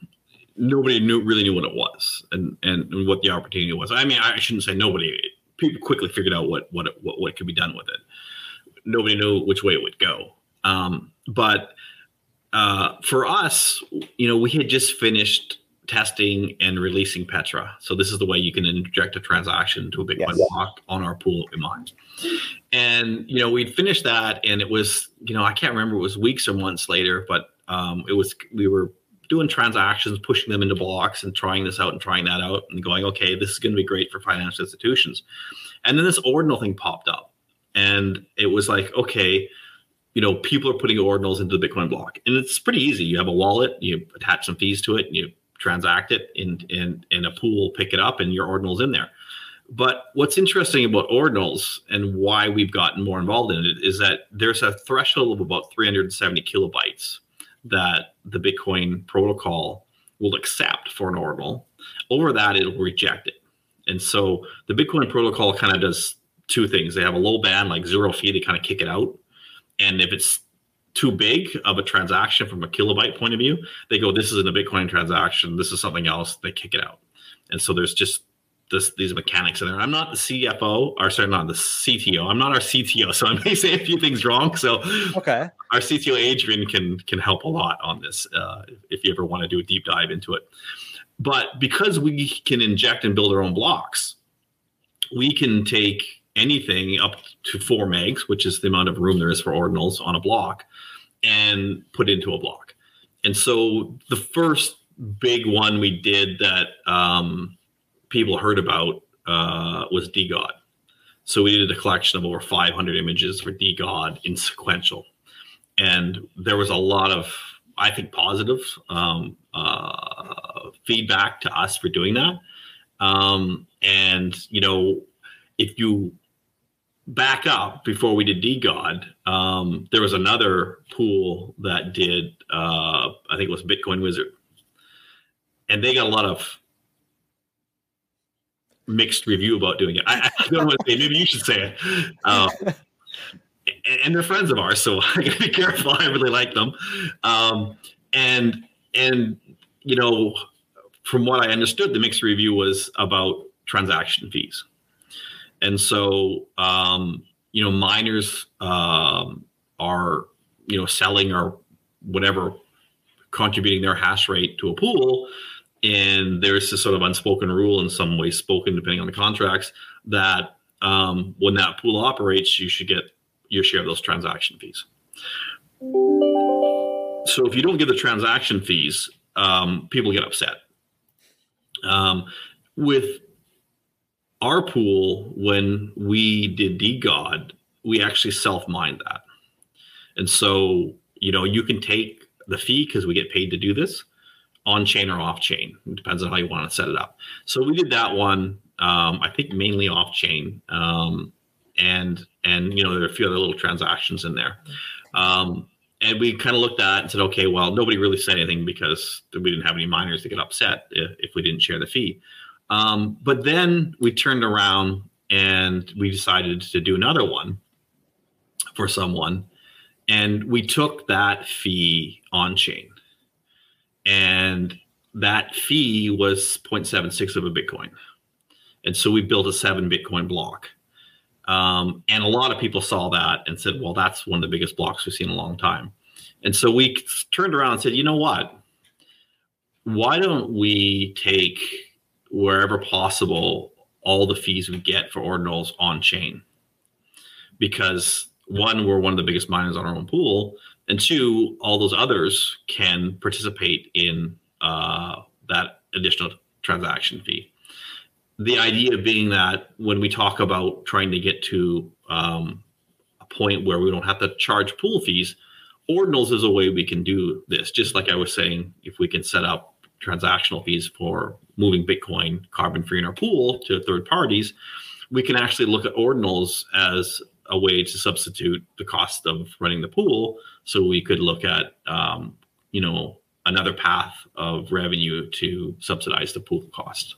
nobody knew really knew what it was and, and, and what the opportunity was. I mean, I shouldn't say nobody. People quickly figured out what what, it, what what could be done with it. Nobody knew which way it would go. Um, but uh, for us, you know, we had just finished testing and releasing Petra. So this is the way you can inject a transaction into a Bitcoin yes. block on our pool of mines. And, you know, we'd finished that, and it was, you know, I can't remember, it was weeks or months later, but um, it was, we were doing transactions, pushing them into blocks and trying this out and trying that out and going, okay, this is going to be great for financial institutions. And then this ordinal thing popped up, and it was like, okay, you know, people are putting ordinals into the Bitcoin block, and it's pretty easy. You have a wallet, you attach some fees to it, and you transact it in, in, in a pool, pick it up, and your ordinal's in there. But what's interesting about ordinals and why we've gotten more involved in it is that there's a threshold of about three hundred seventy kilobytes that the Bitcoin protocol will accept for an ordinal. Over that, it'll reject it. And so the Bitcoin protocol kind of does two things. They have a low band, like zero fee, they kind of kick it out. And if it's too big of a transaction from a kilobyte point of view, they go, this isn't a Bitcoin transaction, this is something else, they kick it out. And so there's just this, these mechanics in there. I'm not the C F O, or sorry, not the C T O. I'm not our C T O, so I may say a few things wrong. So okay, our C T O, Adrian, can can help a lot on this uh, if you ever want to do a deep dive into it. But because we can inject and build our own blocks, we can take anything up to four megs, which is the amount of room there is for ordinals on a block, and put into a block. And so the first big one we did that um, people heard about uh, was DeGod. So we did a collection of over five hundred images for DeGod in sequential. And there was a lot of, I think, positive um, uh, feedback to us for doing that. Um, and, you know, if you back up before we did DeGod, um, there was another pool that did, uh, I think it was Bitcoin Wizard. And they got a lot of mixed review about doing it. I, I don't want to say, maybe you should say it. Um, and, and they're friends of ours, so I gotta be careful. I really like them. Um, and, and, you know, from what I understood, the mixed review was about transaction fees. And so, um, you know, miners um, are, you know, selling or whatever contributing their hash rate to a pool. And there's this sort of unspoken rule, in some ways spoken, depending on the contracts, that um, when that pool operates, you should get your share of those transaction fees. So if you don't get the transaction fees, um, people get upset. Um, with our pool, when we did D God, we actually self-mined that. And so, you know, you can take the fee because we get paid to do this on chain or off chain. It depends on how you want to set it up. So we did that one, um, I think mainly off chain. Um, and, and, you know, there are a few other little transactions in there. Um, and we kind of looked at it and said, okay, well, nobody really said anything because we didn't have any miners to get upset if, if we didn't share the fee. Um, but then we turned around and we decided to do another one for someone. And we took that fee on chain. And that fee was zero point seven six of a Bitcoin. And so we built a seven Bitcoin block. Um, and a lot of people saw that and said, well, that's one of the biggest blocks we've seen in a long time. And so we turned around and said, you know what? Why don't we take, wherever possible, all the fees we get for ordinals on chain? Because one, we're one of the biggest miners on our own pool. And two, all those others can participate in uh, that additional transaction fee. The idea being that when we talk about trying to get to um, a point where we don't have to charge pool fees, ordinals is a way we can do this. Just like I was saying, if we can set up transactional fees for moving Bitcoin carbon-free in our pool to third parties, we can actually look at ordinals as a way to substitute the cost of running the pool. So we could look at, um, you know, another path of revenue to subsidize the pool cost.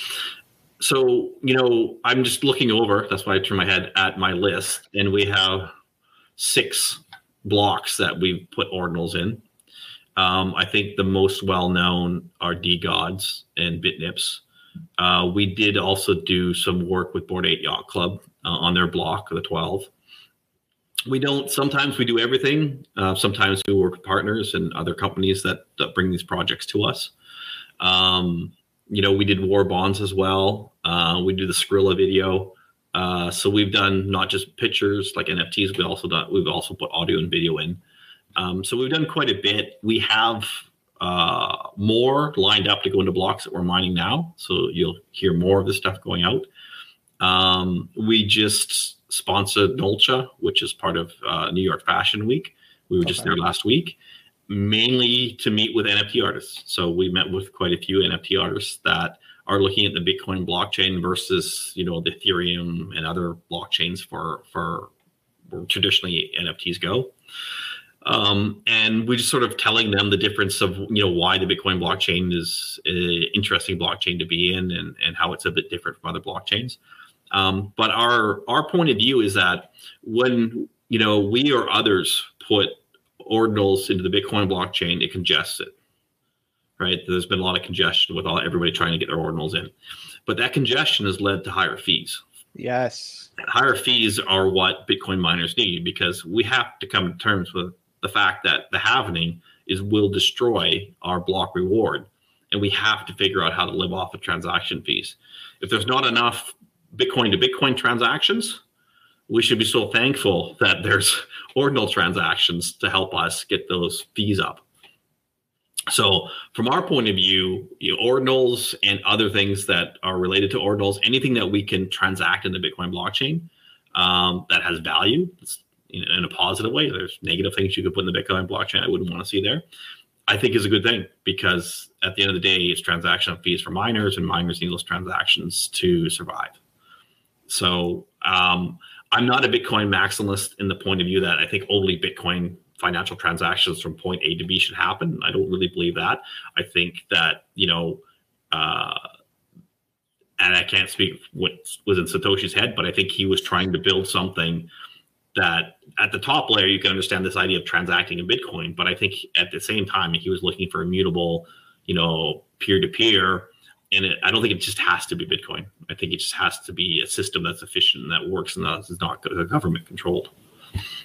So, you know, I'm just looking over, that's why I turn my head at my list, and we have six blocks that we've put ordinals in. Um, I think the most well-known are D Gods and BitNips. Uh, we did also do some work with Bored Ape Yacht Club uh, on their block, the twelve. We don't, sometimes we do everything. Uh, sometimes we work with partners and other companies that, that bring these projects to us. Um, you know, we did war bonds as well. Uh, we do the Skrilla video. Uh, so we've done not just pictures like N F Ts, we also done, we've also put audio and video in. Um, so we've done quite a bit. We have uh, more lined up to go into blocks that we're mining now. So you'll hear more of this stuff going out. Um, we just sponsored Nolcha, which is part of uh, New York Fashion Week. We were okay. just there last week, mainly to meet with N F T artists. So we met with quite a few N F T artists that are looking at the Bitcoin blockchain versus, you know, the Ethereum and other blockchains for, for where traditionally N F Ts go. Um, and we just sort of telling them the difference of, you know, why the Bitcoin blockchain is an interesting blockchain to be in, and, and how it's a bit different from other blockchains. Um, but our, our point of view is that when, you know, we or others put ordinals into the Bitcoin blockchain, it congests it, right? There's been a lot of congestion with all everybody trying to get their ordinals in, but that congestion has led to higher fees. Yes. Higher fees are what Bitcoin miners need, because we have to come to terms with the fact that the halvening is will destroy our block reward, and we have to figure out how to live off of transaction fees. If there's not enough Bitcoin to Bitcoin transactions, we should be so thankful that there's ordinal transactions to help us get those fees up. So from our point of view, you know, ordinals and other things that are related to ordinals, anything that we can transact in the Bitcoin blockchain um, that has value, in, in a positive way. There's negative things you could put in the Bitcoin blockchain I wouldn't want to see there, I think is a good thing, because at the end of the day, it's transaction fees for miners, and miners need those transactions to survive. So um, I'm not a Bitcoin maximalist in the point of view that I think only Bitcoin financial transactions from point A to B should happen. I don't really believe that. I think that, you know, uh, and I can't speak what was in Satoshi's head, but I think he was trying to build something that at the top layer, you can understand this idea of transacting in Bitcoin. But I think at the same time, he was looking for immutable, you know, peer-to-peer. And it, I don't think it just has to be Bitcoin. I think it just has to be a system that's efficient and that works and that is not government controlled.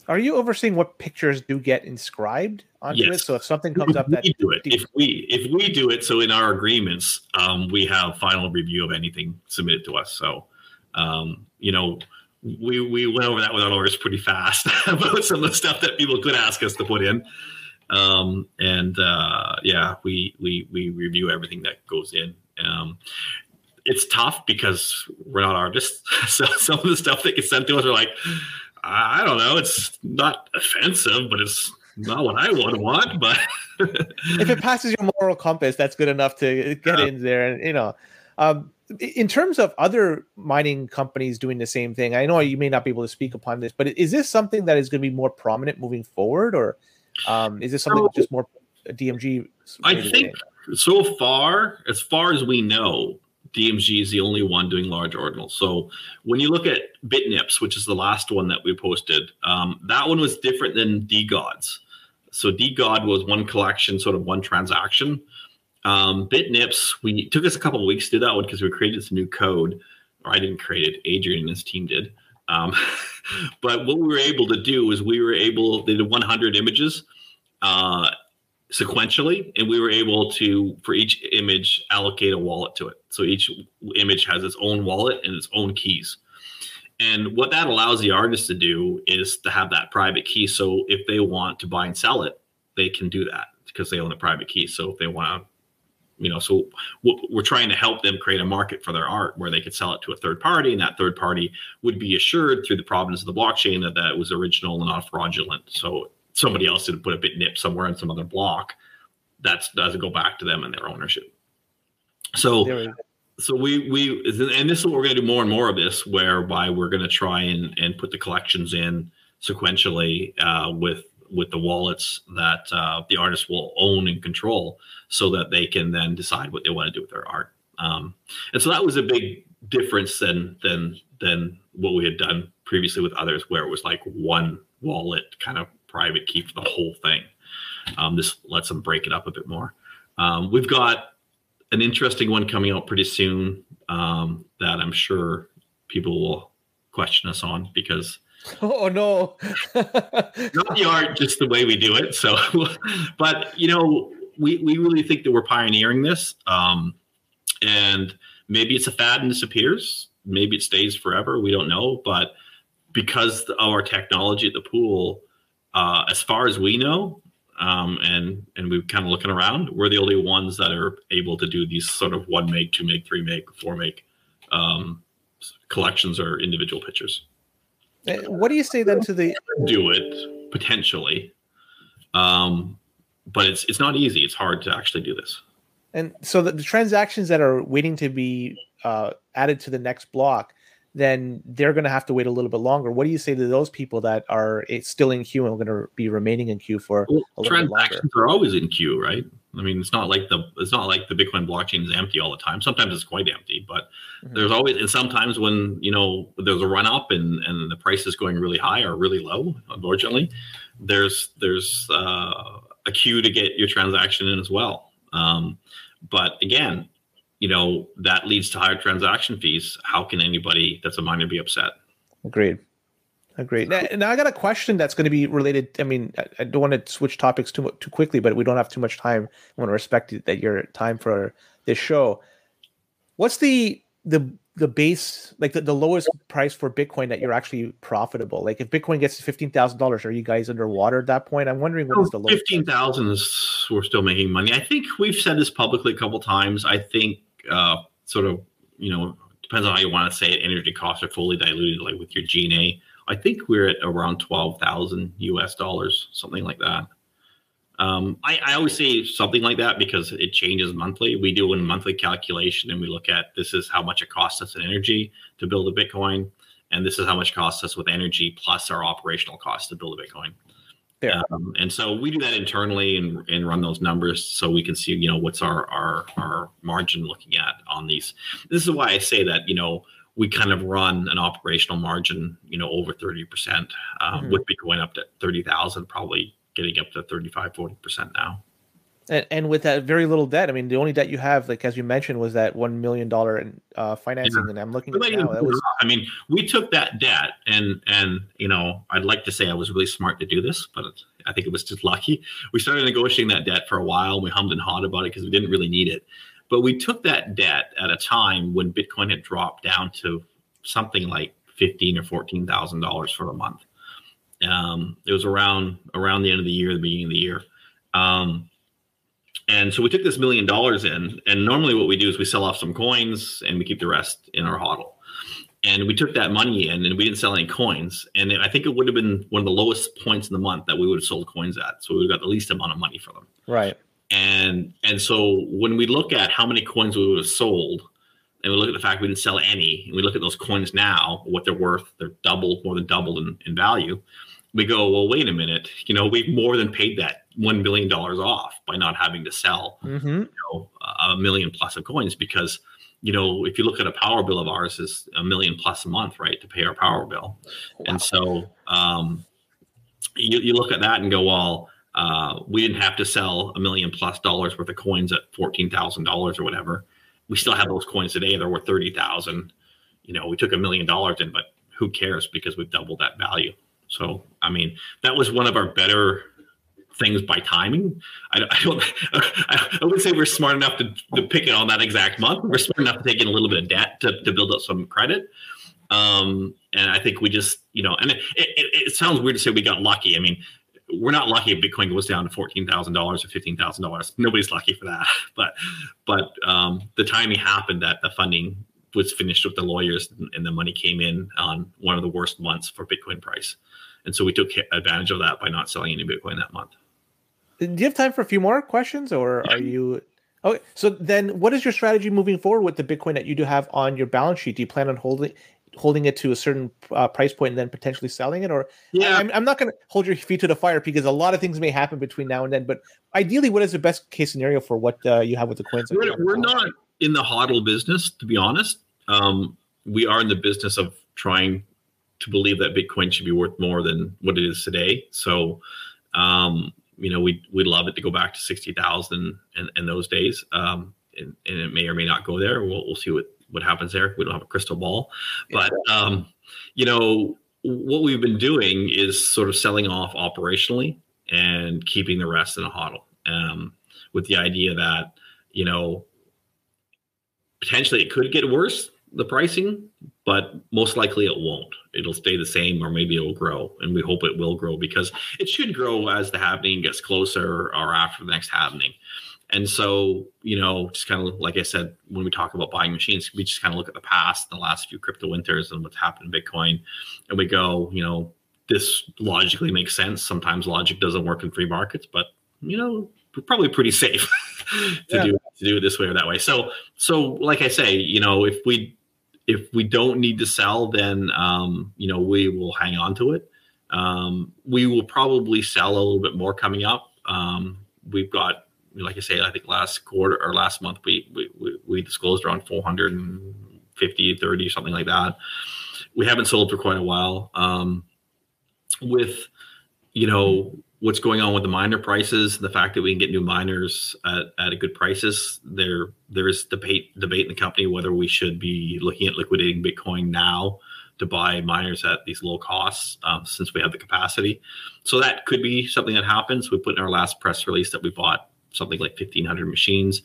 Are you overseeing what pictures do get inscribed onto Yes. it? So if something comes up we that do it, if we if we do it, so in our agreements, um, we have final review of anything submitted to us. So, um, you know, we we went over that with our lawyers pretty fast about some of the stuff that people could ask us to put in. Um, and uh, yeah, we we we review everything that goes in. Um, it's tough because we're not artists, so some of the stuff that gets sent to us are like, I don't know, it's not offensive, but it's not what I would want. But if it passes your moral compass, that's good enough to get Yeah. in there. And you know, um, in terms of other mining companies doing the same thing, I know you may not be able to speak upon this, but is this something that is going to be more prominent moving forward, or um, is this something So- just more D M G? I think so far, as far as we know, D M G is the only one doing large ordinals. So when you look at BitNips, which is the last one that we posted, um, that one was different than DGODs. So DGOD was one collection, sort of one transaction. Um, BitNips, we it took us a couple of weeks to do that one because we created this new code, or I didn't create it, Adrian and his team did. Um, but what we were able to do is we were able, they did one hundred images uh, sequentially, and we were able to, for each image, allocate a wallet to it. So each image has its own wallet and its own keys. And what that allows the artist to do is to have that private key. So if they want to buy and sell it, they can do that because they own the private key. So if they want to, you know, so we're trying to help them create a market for their art where they could sell it to a third party, and that third party would be assured through the provenance of the blockchain that that was original and not fraudulent. So somebody else didn't put a BitNip somewhere in some other block. That doesn't go back to them and their ownership. So, There we go. so we we and this is what we're going to do more and more of this, whereby we're going to try and and put the collections in sequentially uh, with with the wallets that uh, the artist will own and control, so that they can then decide what they want to do with their art. Um, and so that was a big difference than than than what we had done previously with others, where it was like one wallet kind of private key for the whole thing. Um, this lets them break it up a bit more. Um, we've got an interesting one coming out pretty soon um, that I'm sure people will question us on, because Oh no! not the art, just the way we do it. So, but you know, we, we really think that we're pioneering this, um, and maybe it's a fad and disappears. Maybe it stays forever. We don't know. But because of our technology at the pool, uh, as far as we know, um, and and we're kind of looking around, we're the only ones that are able to do these sort of one meg, two meg, three meg, four meg um, collections or individual pictures. What do you say then to the? Do it potentially, um, but it's it's not easy. It's hard to actually do this. And so the, the transactions that are waiting to be uh, added to the next block, then they're going to have to wait a little bit longer. What do you say to those people that are it's still in queue and are going to be remaining in queue for Well, a little bit longer? transactions are always in queue, right? I mean, it's not like the it's not like the Bitcoin blockchain is empty all the time. Sometimes it's quite empty, but Mhm. there's always, and sometimes when you know there's a run up and and the price is going really high or really low, unfortunately, there's there's uh, a queue to get your transaction in as well. Um, but again, you know, that leads to higher transaction fees. How can anybody that's a miner be upset? Agreed. Agreed. Now, now I got a question that's going to be related. I mean, I, I don't want to switch topics too mu- too quickly, but we don't have too much time. I want to respect that your time for this show. What's the the the base, like the, the lowest price for Bitcoin that you're actually profitable? Like if Bitcoin gets to fifteen thousand dollars, are you guys underwater at that point? I'm wondering what is the lowest. Fifteen thousand is we're still making money. I think we've said this publicly a couple times. I think uh, sort of you know depends on how you want to say it. Energy costs are fully diluted, like with your G N A. I think we're at around twelve thousand U S dollars, something like that. Um, I, I always say something like that because it changes monthly. We do a monthly calculation and we look at this is how much it costs us in energy to build a Bitcoin, and this is how much it costs us with energy plus our operational costs to build a Bitcoin. Yeah. Um, and so we do that internally and, and run those numbers so we can see, you know, what's our, our, our margin looking at on these. This is why I say that, you know, we kind of run an operational margin, you know, over thirty percent um, Mhm. with Bitcoin up to thirty thousand, probably getting up to thirty-five, forty percent now. And, and with that very little debt, I mean, the only debt you have, like as you mentioned, was that one million dollar in uh, financing. Yeah. And I'm looking at it now. That was, I mean, we took that debt, and and you know, I'd like to say I was really smart to do this, but I think it was just lucky. We started negotiating that debt for a while. We hummed and hawed about it because we didn't really need it, but we took that debt at a time when Bitcoin had dropped down to something like fifteen or fourteen thousand dollars for a month. Um, it was around around the end of the year, the beginning of the year. Um, And so we took this million dollars in, and normally what we do is we sell off some coins and we keep the rest in our hodl. And we took that money in and we didn't sell any coins. And I think it would have been one of the lowest points in the month that we would have sold coins at. So we would have got the least amount of money for them. right. And and so when we look at how many coins we would have sold, and we look at the fact we didn't sell any, and we look at those coins now, what they're worth, they're doubled, more than doubled in, in value. We go, well, wait a minute, you know, we've more than paid that one billion dollars off by not having to sell Mm-hmm. you know, a million plus of coins, because, you know, if you look at a power bill of ours is a million plus a month, right, to pay our power bill. Wow. And so um, you, you look at that and go, well, uh, we didn't have to sell a million plus dollars worth of coins at fourteen thousand dollars or whatever. We still have those coins today. They're worth thirty thousand. You know, we took a million dollars in, but who cares, because we've doubled that value. So, I mean, that was one of our better things by timing. I, I don't, I, I would say we're smart enough to, to pick it on that exact month. We're smart enough to take in a little bit of debt to, to build up some credit. Um, and I think we just, you know, and it, it, it sounds weird to say we got lucky. I mean, we're not lucky if Bitcoin goes down to fourteen thousand dollars or fifteen thousand dollars. Nobody's lucky for that. But, but um, the timing happened that the funding was finished with the lawyers, and the money came in on one of the worst months for Bitcoin price. And so we took advantage of that by not selling any Bitcoin that month. Do you have time for a few more questions, or are you okay? So then, what is your strategy moving forward with the Bitcoin that you do have on your balance sheet? Do you plan on holding holding it to a certain uh, price point and then potentially selling it? Or yeah, I'm, I'm not going to hold your feet to the fire, because a lot of things may happen between now and then. But ideally, what is the best case scenario for what uh, you have with the coins? We're, we're not in the hodl business, to be honest. Um, we are in the business of trying to believe that Bitcoin should be worth more than what it is today. So, um, you know, we we love it to go back to sixty thousand in, in those days, um, and, and it may or may not go there. We'll we'll see what what happens there. We don't have a crystal ball, but um, you know, what we've been doing is sort of selling off operationally and keeping the rest in a hodl, um, with the idea that, you know, potentially it could get worse, the pricing, but most likely it won't. It'll stay the same, or maybe it'll grow, and we hope it will grow, because it should grow as the halving gets closer or after the next halving. And so, you know, just kind of like I said, when we talk about buying machines, we just kind of look at the past, the last few crypto winters and what's happened in Bitcoin, and we go, you know, this logically makes sense. Sometimes logic doesn't work in free markets, but, you know, we're probably pretty safe to yeah. do to do it this way or that way. So, so like I say, you know, if we if we don't need to sell, then um, you know, we will hang on to it. Um, we will probably sell a little bit more coming up. Um, we've got, like I say, I think last quarter or last month we we we, we disclosed around four hundred fifty, thirty, something like that. We haven't sold for quite a while. Um, with, you know, what's going on with the miner prices, the fact that we can get new miners at, at a good prices, there there is debate debate in the company whether we should be looking at liquidating Bitcoin now to buy miners at these low costs, um, since we have the capacity. So that could be something that happens. We put in our last press release that we bought something like fifteen hundred machines.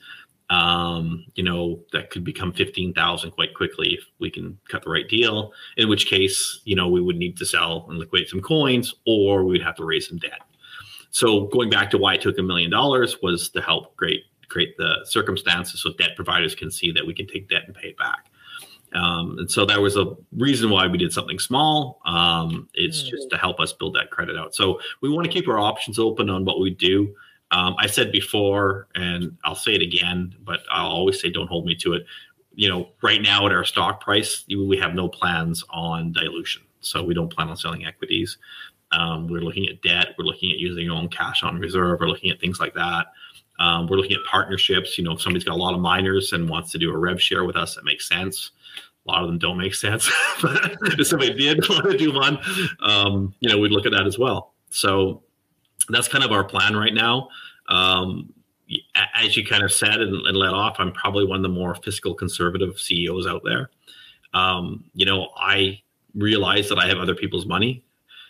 Um, you know, that could become fifteen thousand quite quickly if we can cut the right deal, in which case, you know, we would need to sell and liquidate some coins, or we'd have to raise some debt. So going back to why it took a million dollars was to help create create the circumstances so debt providers can see that we can take debt and pay it back. Um, and so that was a reason why we did something small. Um, it's mm-hmm. just to help us build that credit out. So we want to keep our options open on what we do. Um, I said before, and I'll say it again, but I'll always say, don't hold me to it. You know, right now at our stock price, we have no plans on dilution. So we don't plan on selling equities. Um, we're looking at debt. We're looking at using our own cash on reserve. We're looking at things like that. Um, we're looking at partnerships. You know, if somebody's got a lot of miners and wants to do a rev share with us, that makes sense. A lot of them don't make sense. But if somebody did want to do one, um, you know, we'd look at that as well. So that's kind of our plan right now. Um, as you kind of said and, and let off, I'm probably one of the more fiscal conservative C E Os out there. Um, you know, I realize that I have other people's money.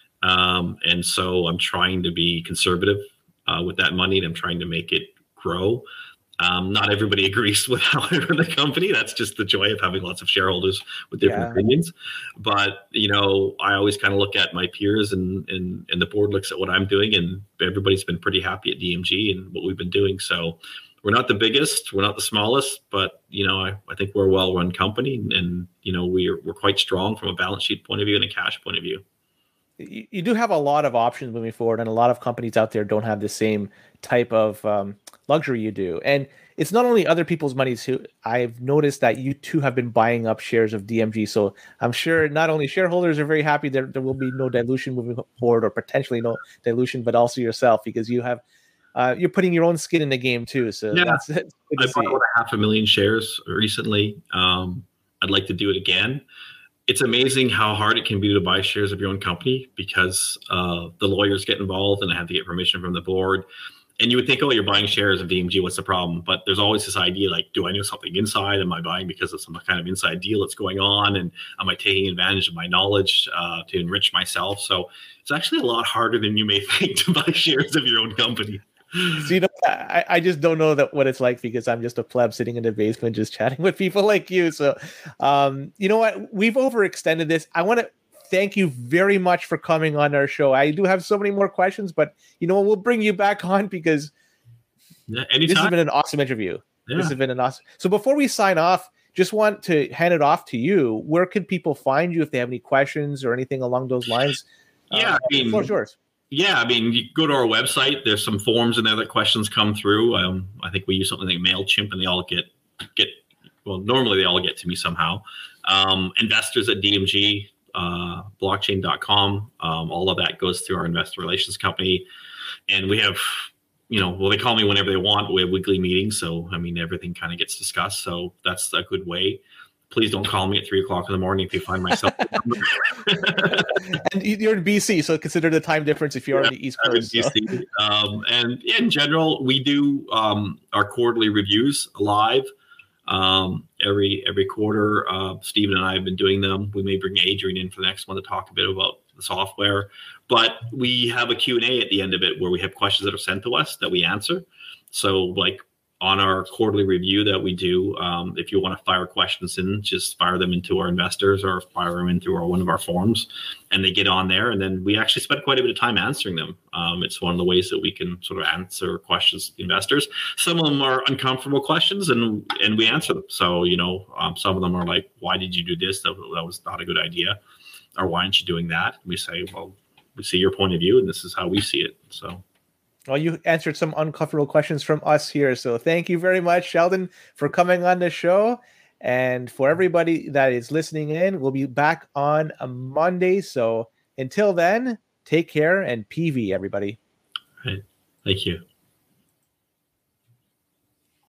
Um, and so I'm trying to be conservative uh, with that money, and I'm trying to make it grow. Um, not everybody agrees with how I run the company. That's just the joy of having lots of shareholders with different yeah. opinions. But, you know, I always kind of look at my peers, and, and, and the board looks at what I'm doing, and everybody's been pretty happy at D M G and what we've been doing. So we're not the biggest, we're not the smallest, but, you know, I, I think we're a well-run company, and, and, you know, we're, we're quite strong from a balance sheet point of view and a cash point of view. You, you do have a lot of options moving forward, and a lot of companies out there don't have the same type of um, luxury you do. And it's not only other people's money too. I've noticed that you too have been buying up shares of D M G. So I'm sure not only shareholders are very happy that there will be no dilution moving forward, or potentially no dilution, but also yourself, because you have uh, you're putting your own skin in the game too. So yeah, that's, that's good I to bought see. about a half a million shares recently. Um, I'd like to do it again. It's amazing how hard it can be to buy shares of your own company, because uh, the lawyers get involved and I have to get permission from the board. And you would think, oh, you're buying shares of D M G, what's the problem? But there's always this idea, like, do I know something inside? Am I buying because of some kind of inside deal that's going on? And am I taking advantage of my knowledge uh, to enrich myself? So it's actually a lot harder than you may think to buy shares of your own company. So, you know, I, I just don't know that what it's like, because I'm just a pleb sitting in the basement just chatting with people like you. So, um, you know what? We've overextended this. I want to thank you very much for coming on our show. I do have so many more questions, but, you know, we'll bring you back on, because yeah, this has been an awesome interview. Yeah. This has been an awesome. So before we sign off, just want to hand it off to you. Where can people find you if they have any questions or anything along those lines? Yeah, uh, I mean, the floor's yours. Yeah, I mean, you go to our website. There's some forms in there that questions come through. Um, I think we use something like MailChimp, and they all get get. Well, normally they all get to me somehow. Um, investors at D M G uh, blockchain dot com. Um, all of that goes through our investor relations company, and we have, you know, well, they call me whenever they want. We have weekly meetings, so I mean, everything kind of gets discussed. So that's a good way. Please don't call me at three o'clock in the morning if you find myself. And you're in B C, so consider the time difference if you're yeah, on the East Coast. So. Um, and in general, we do um, our quarterly reviews live um, every every quarter. Uh, Stephen and I have been doing them. We may bring Adrian in for the next one to talk a bit about the software. But we have a Q and A at the end of it where we have questions that are sent to us that we answer. So, like, on our quarterly review that we do, um, if you want to fire questions in, just fire them into our investors or fire them into our, one of our forums, and they get on there. And then we actually spend quite a bit of time answering them. Um, it's one of the ways that we can sort of answer questions to investors. Some of them are uncomfortable questions, and and we answer them. So, you know, um, some of them are like, why did you do this? That, that was not a good idea. Or why aren't you doing that? And we say, well, we see your point of view, and this is how we see it. So. Well, you answered some uncomfortable questions from us here. So thank you very much, Sheldon, for coming on the show. And for everybody that is listening in, we'll be back on a Monday. So until then, take care and P V, everybody. All right. Thank you.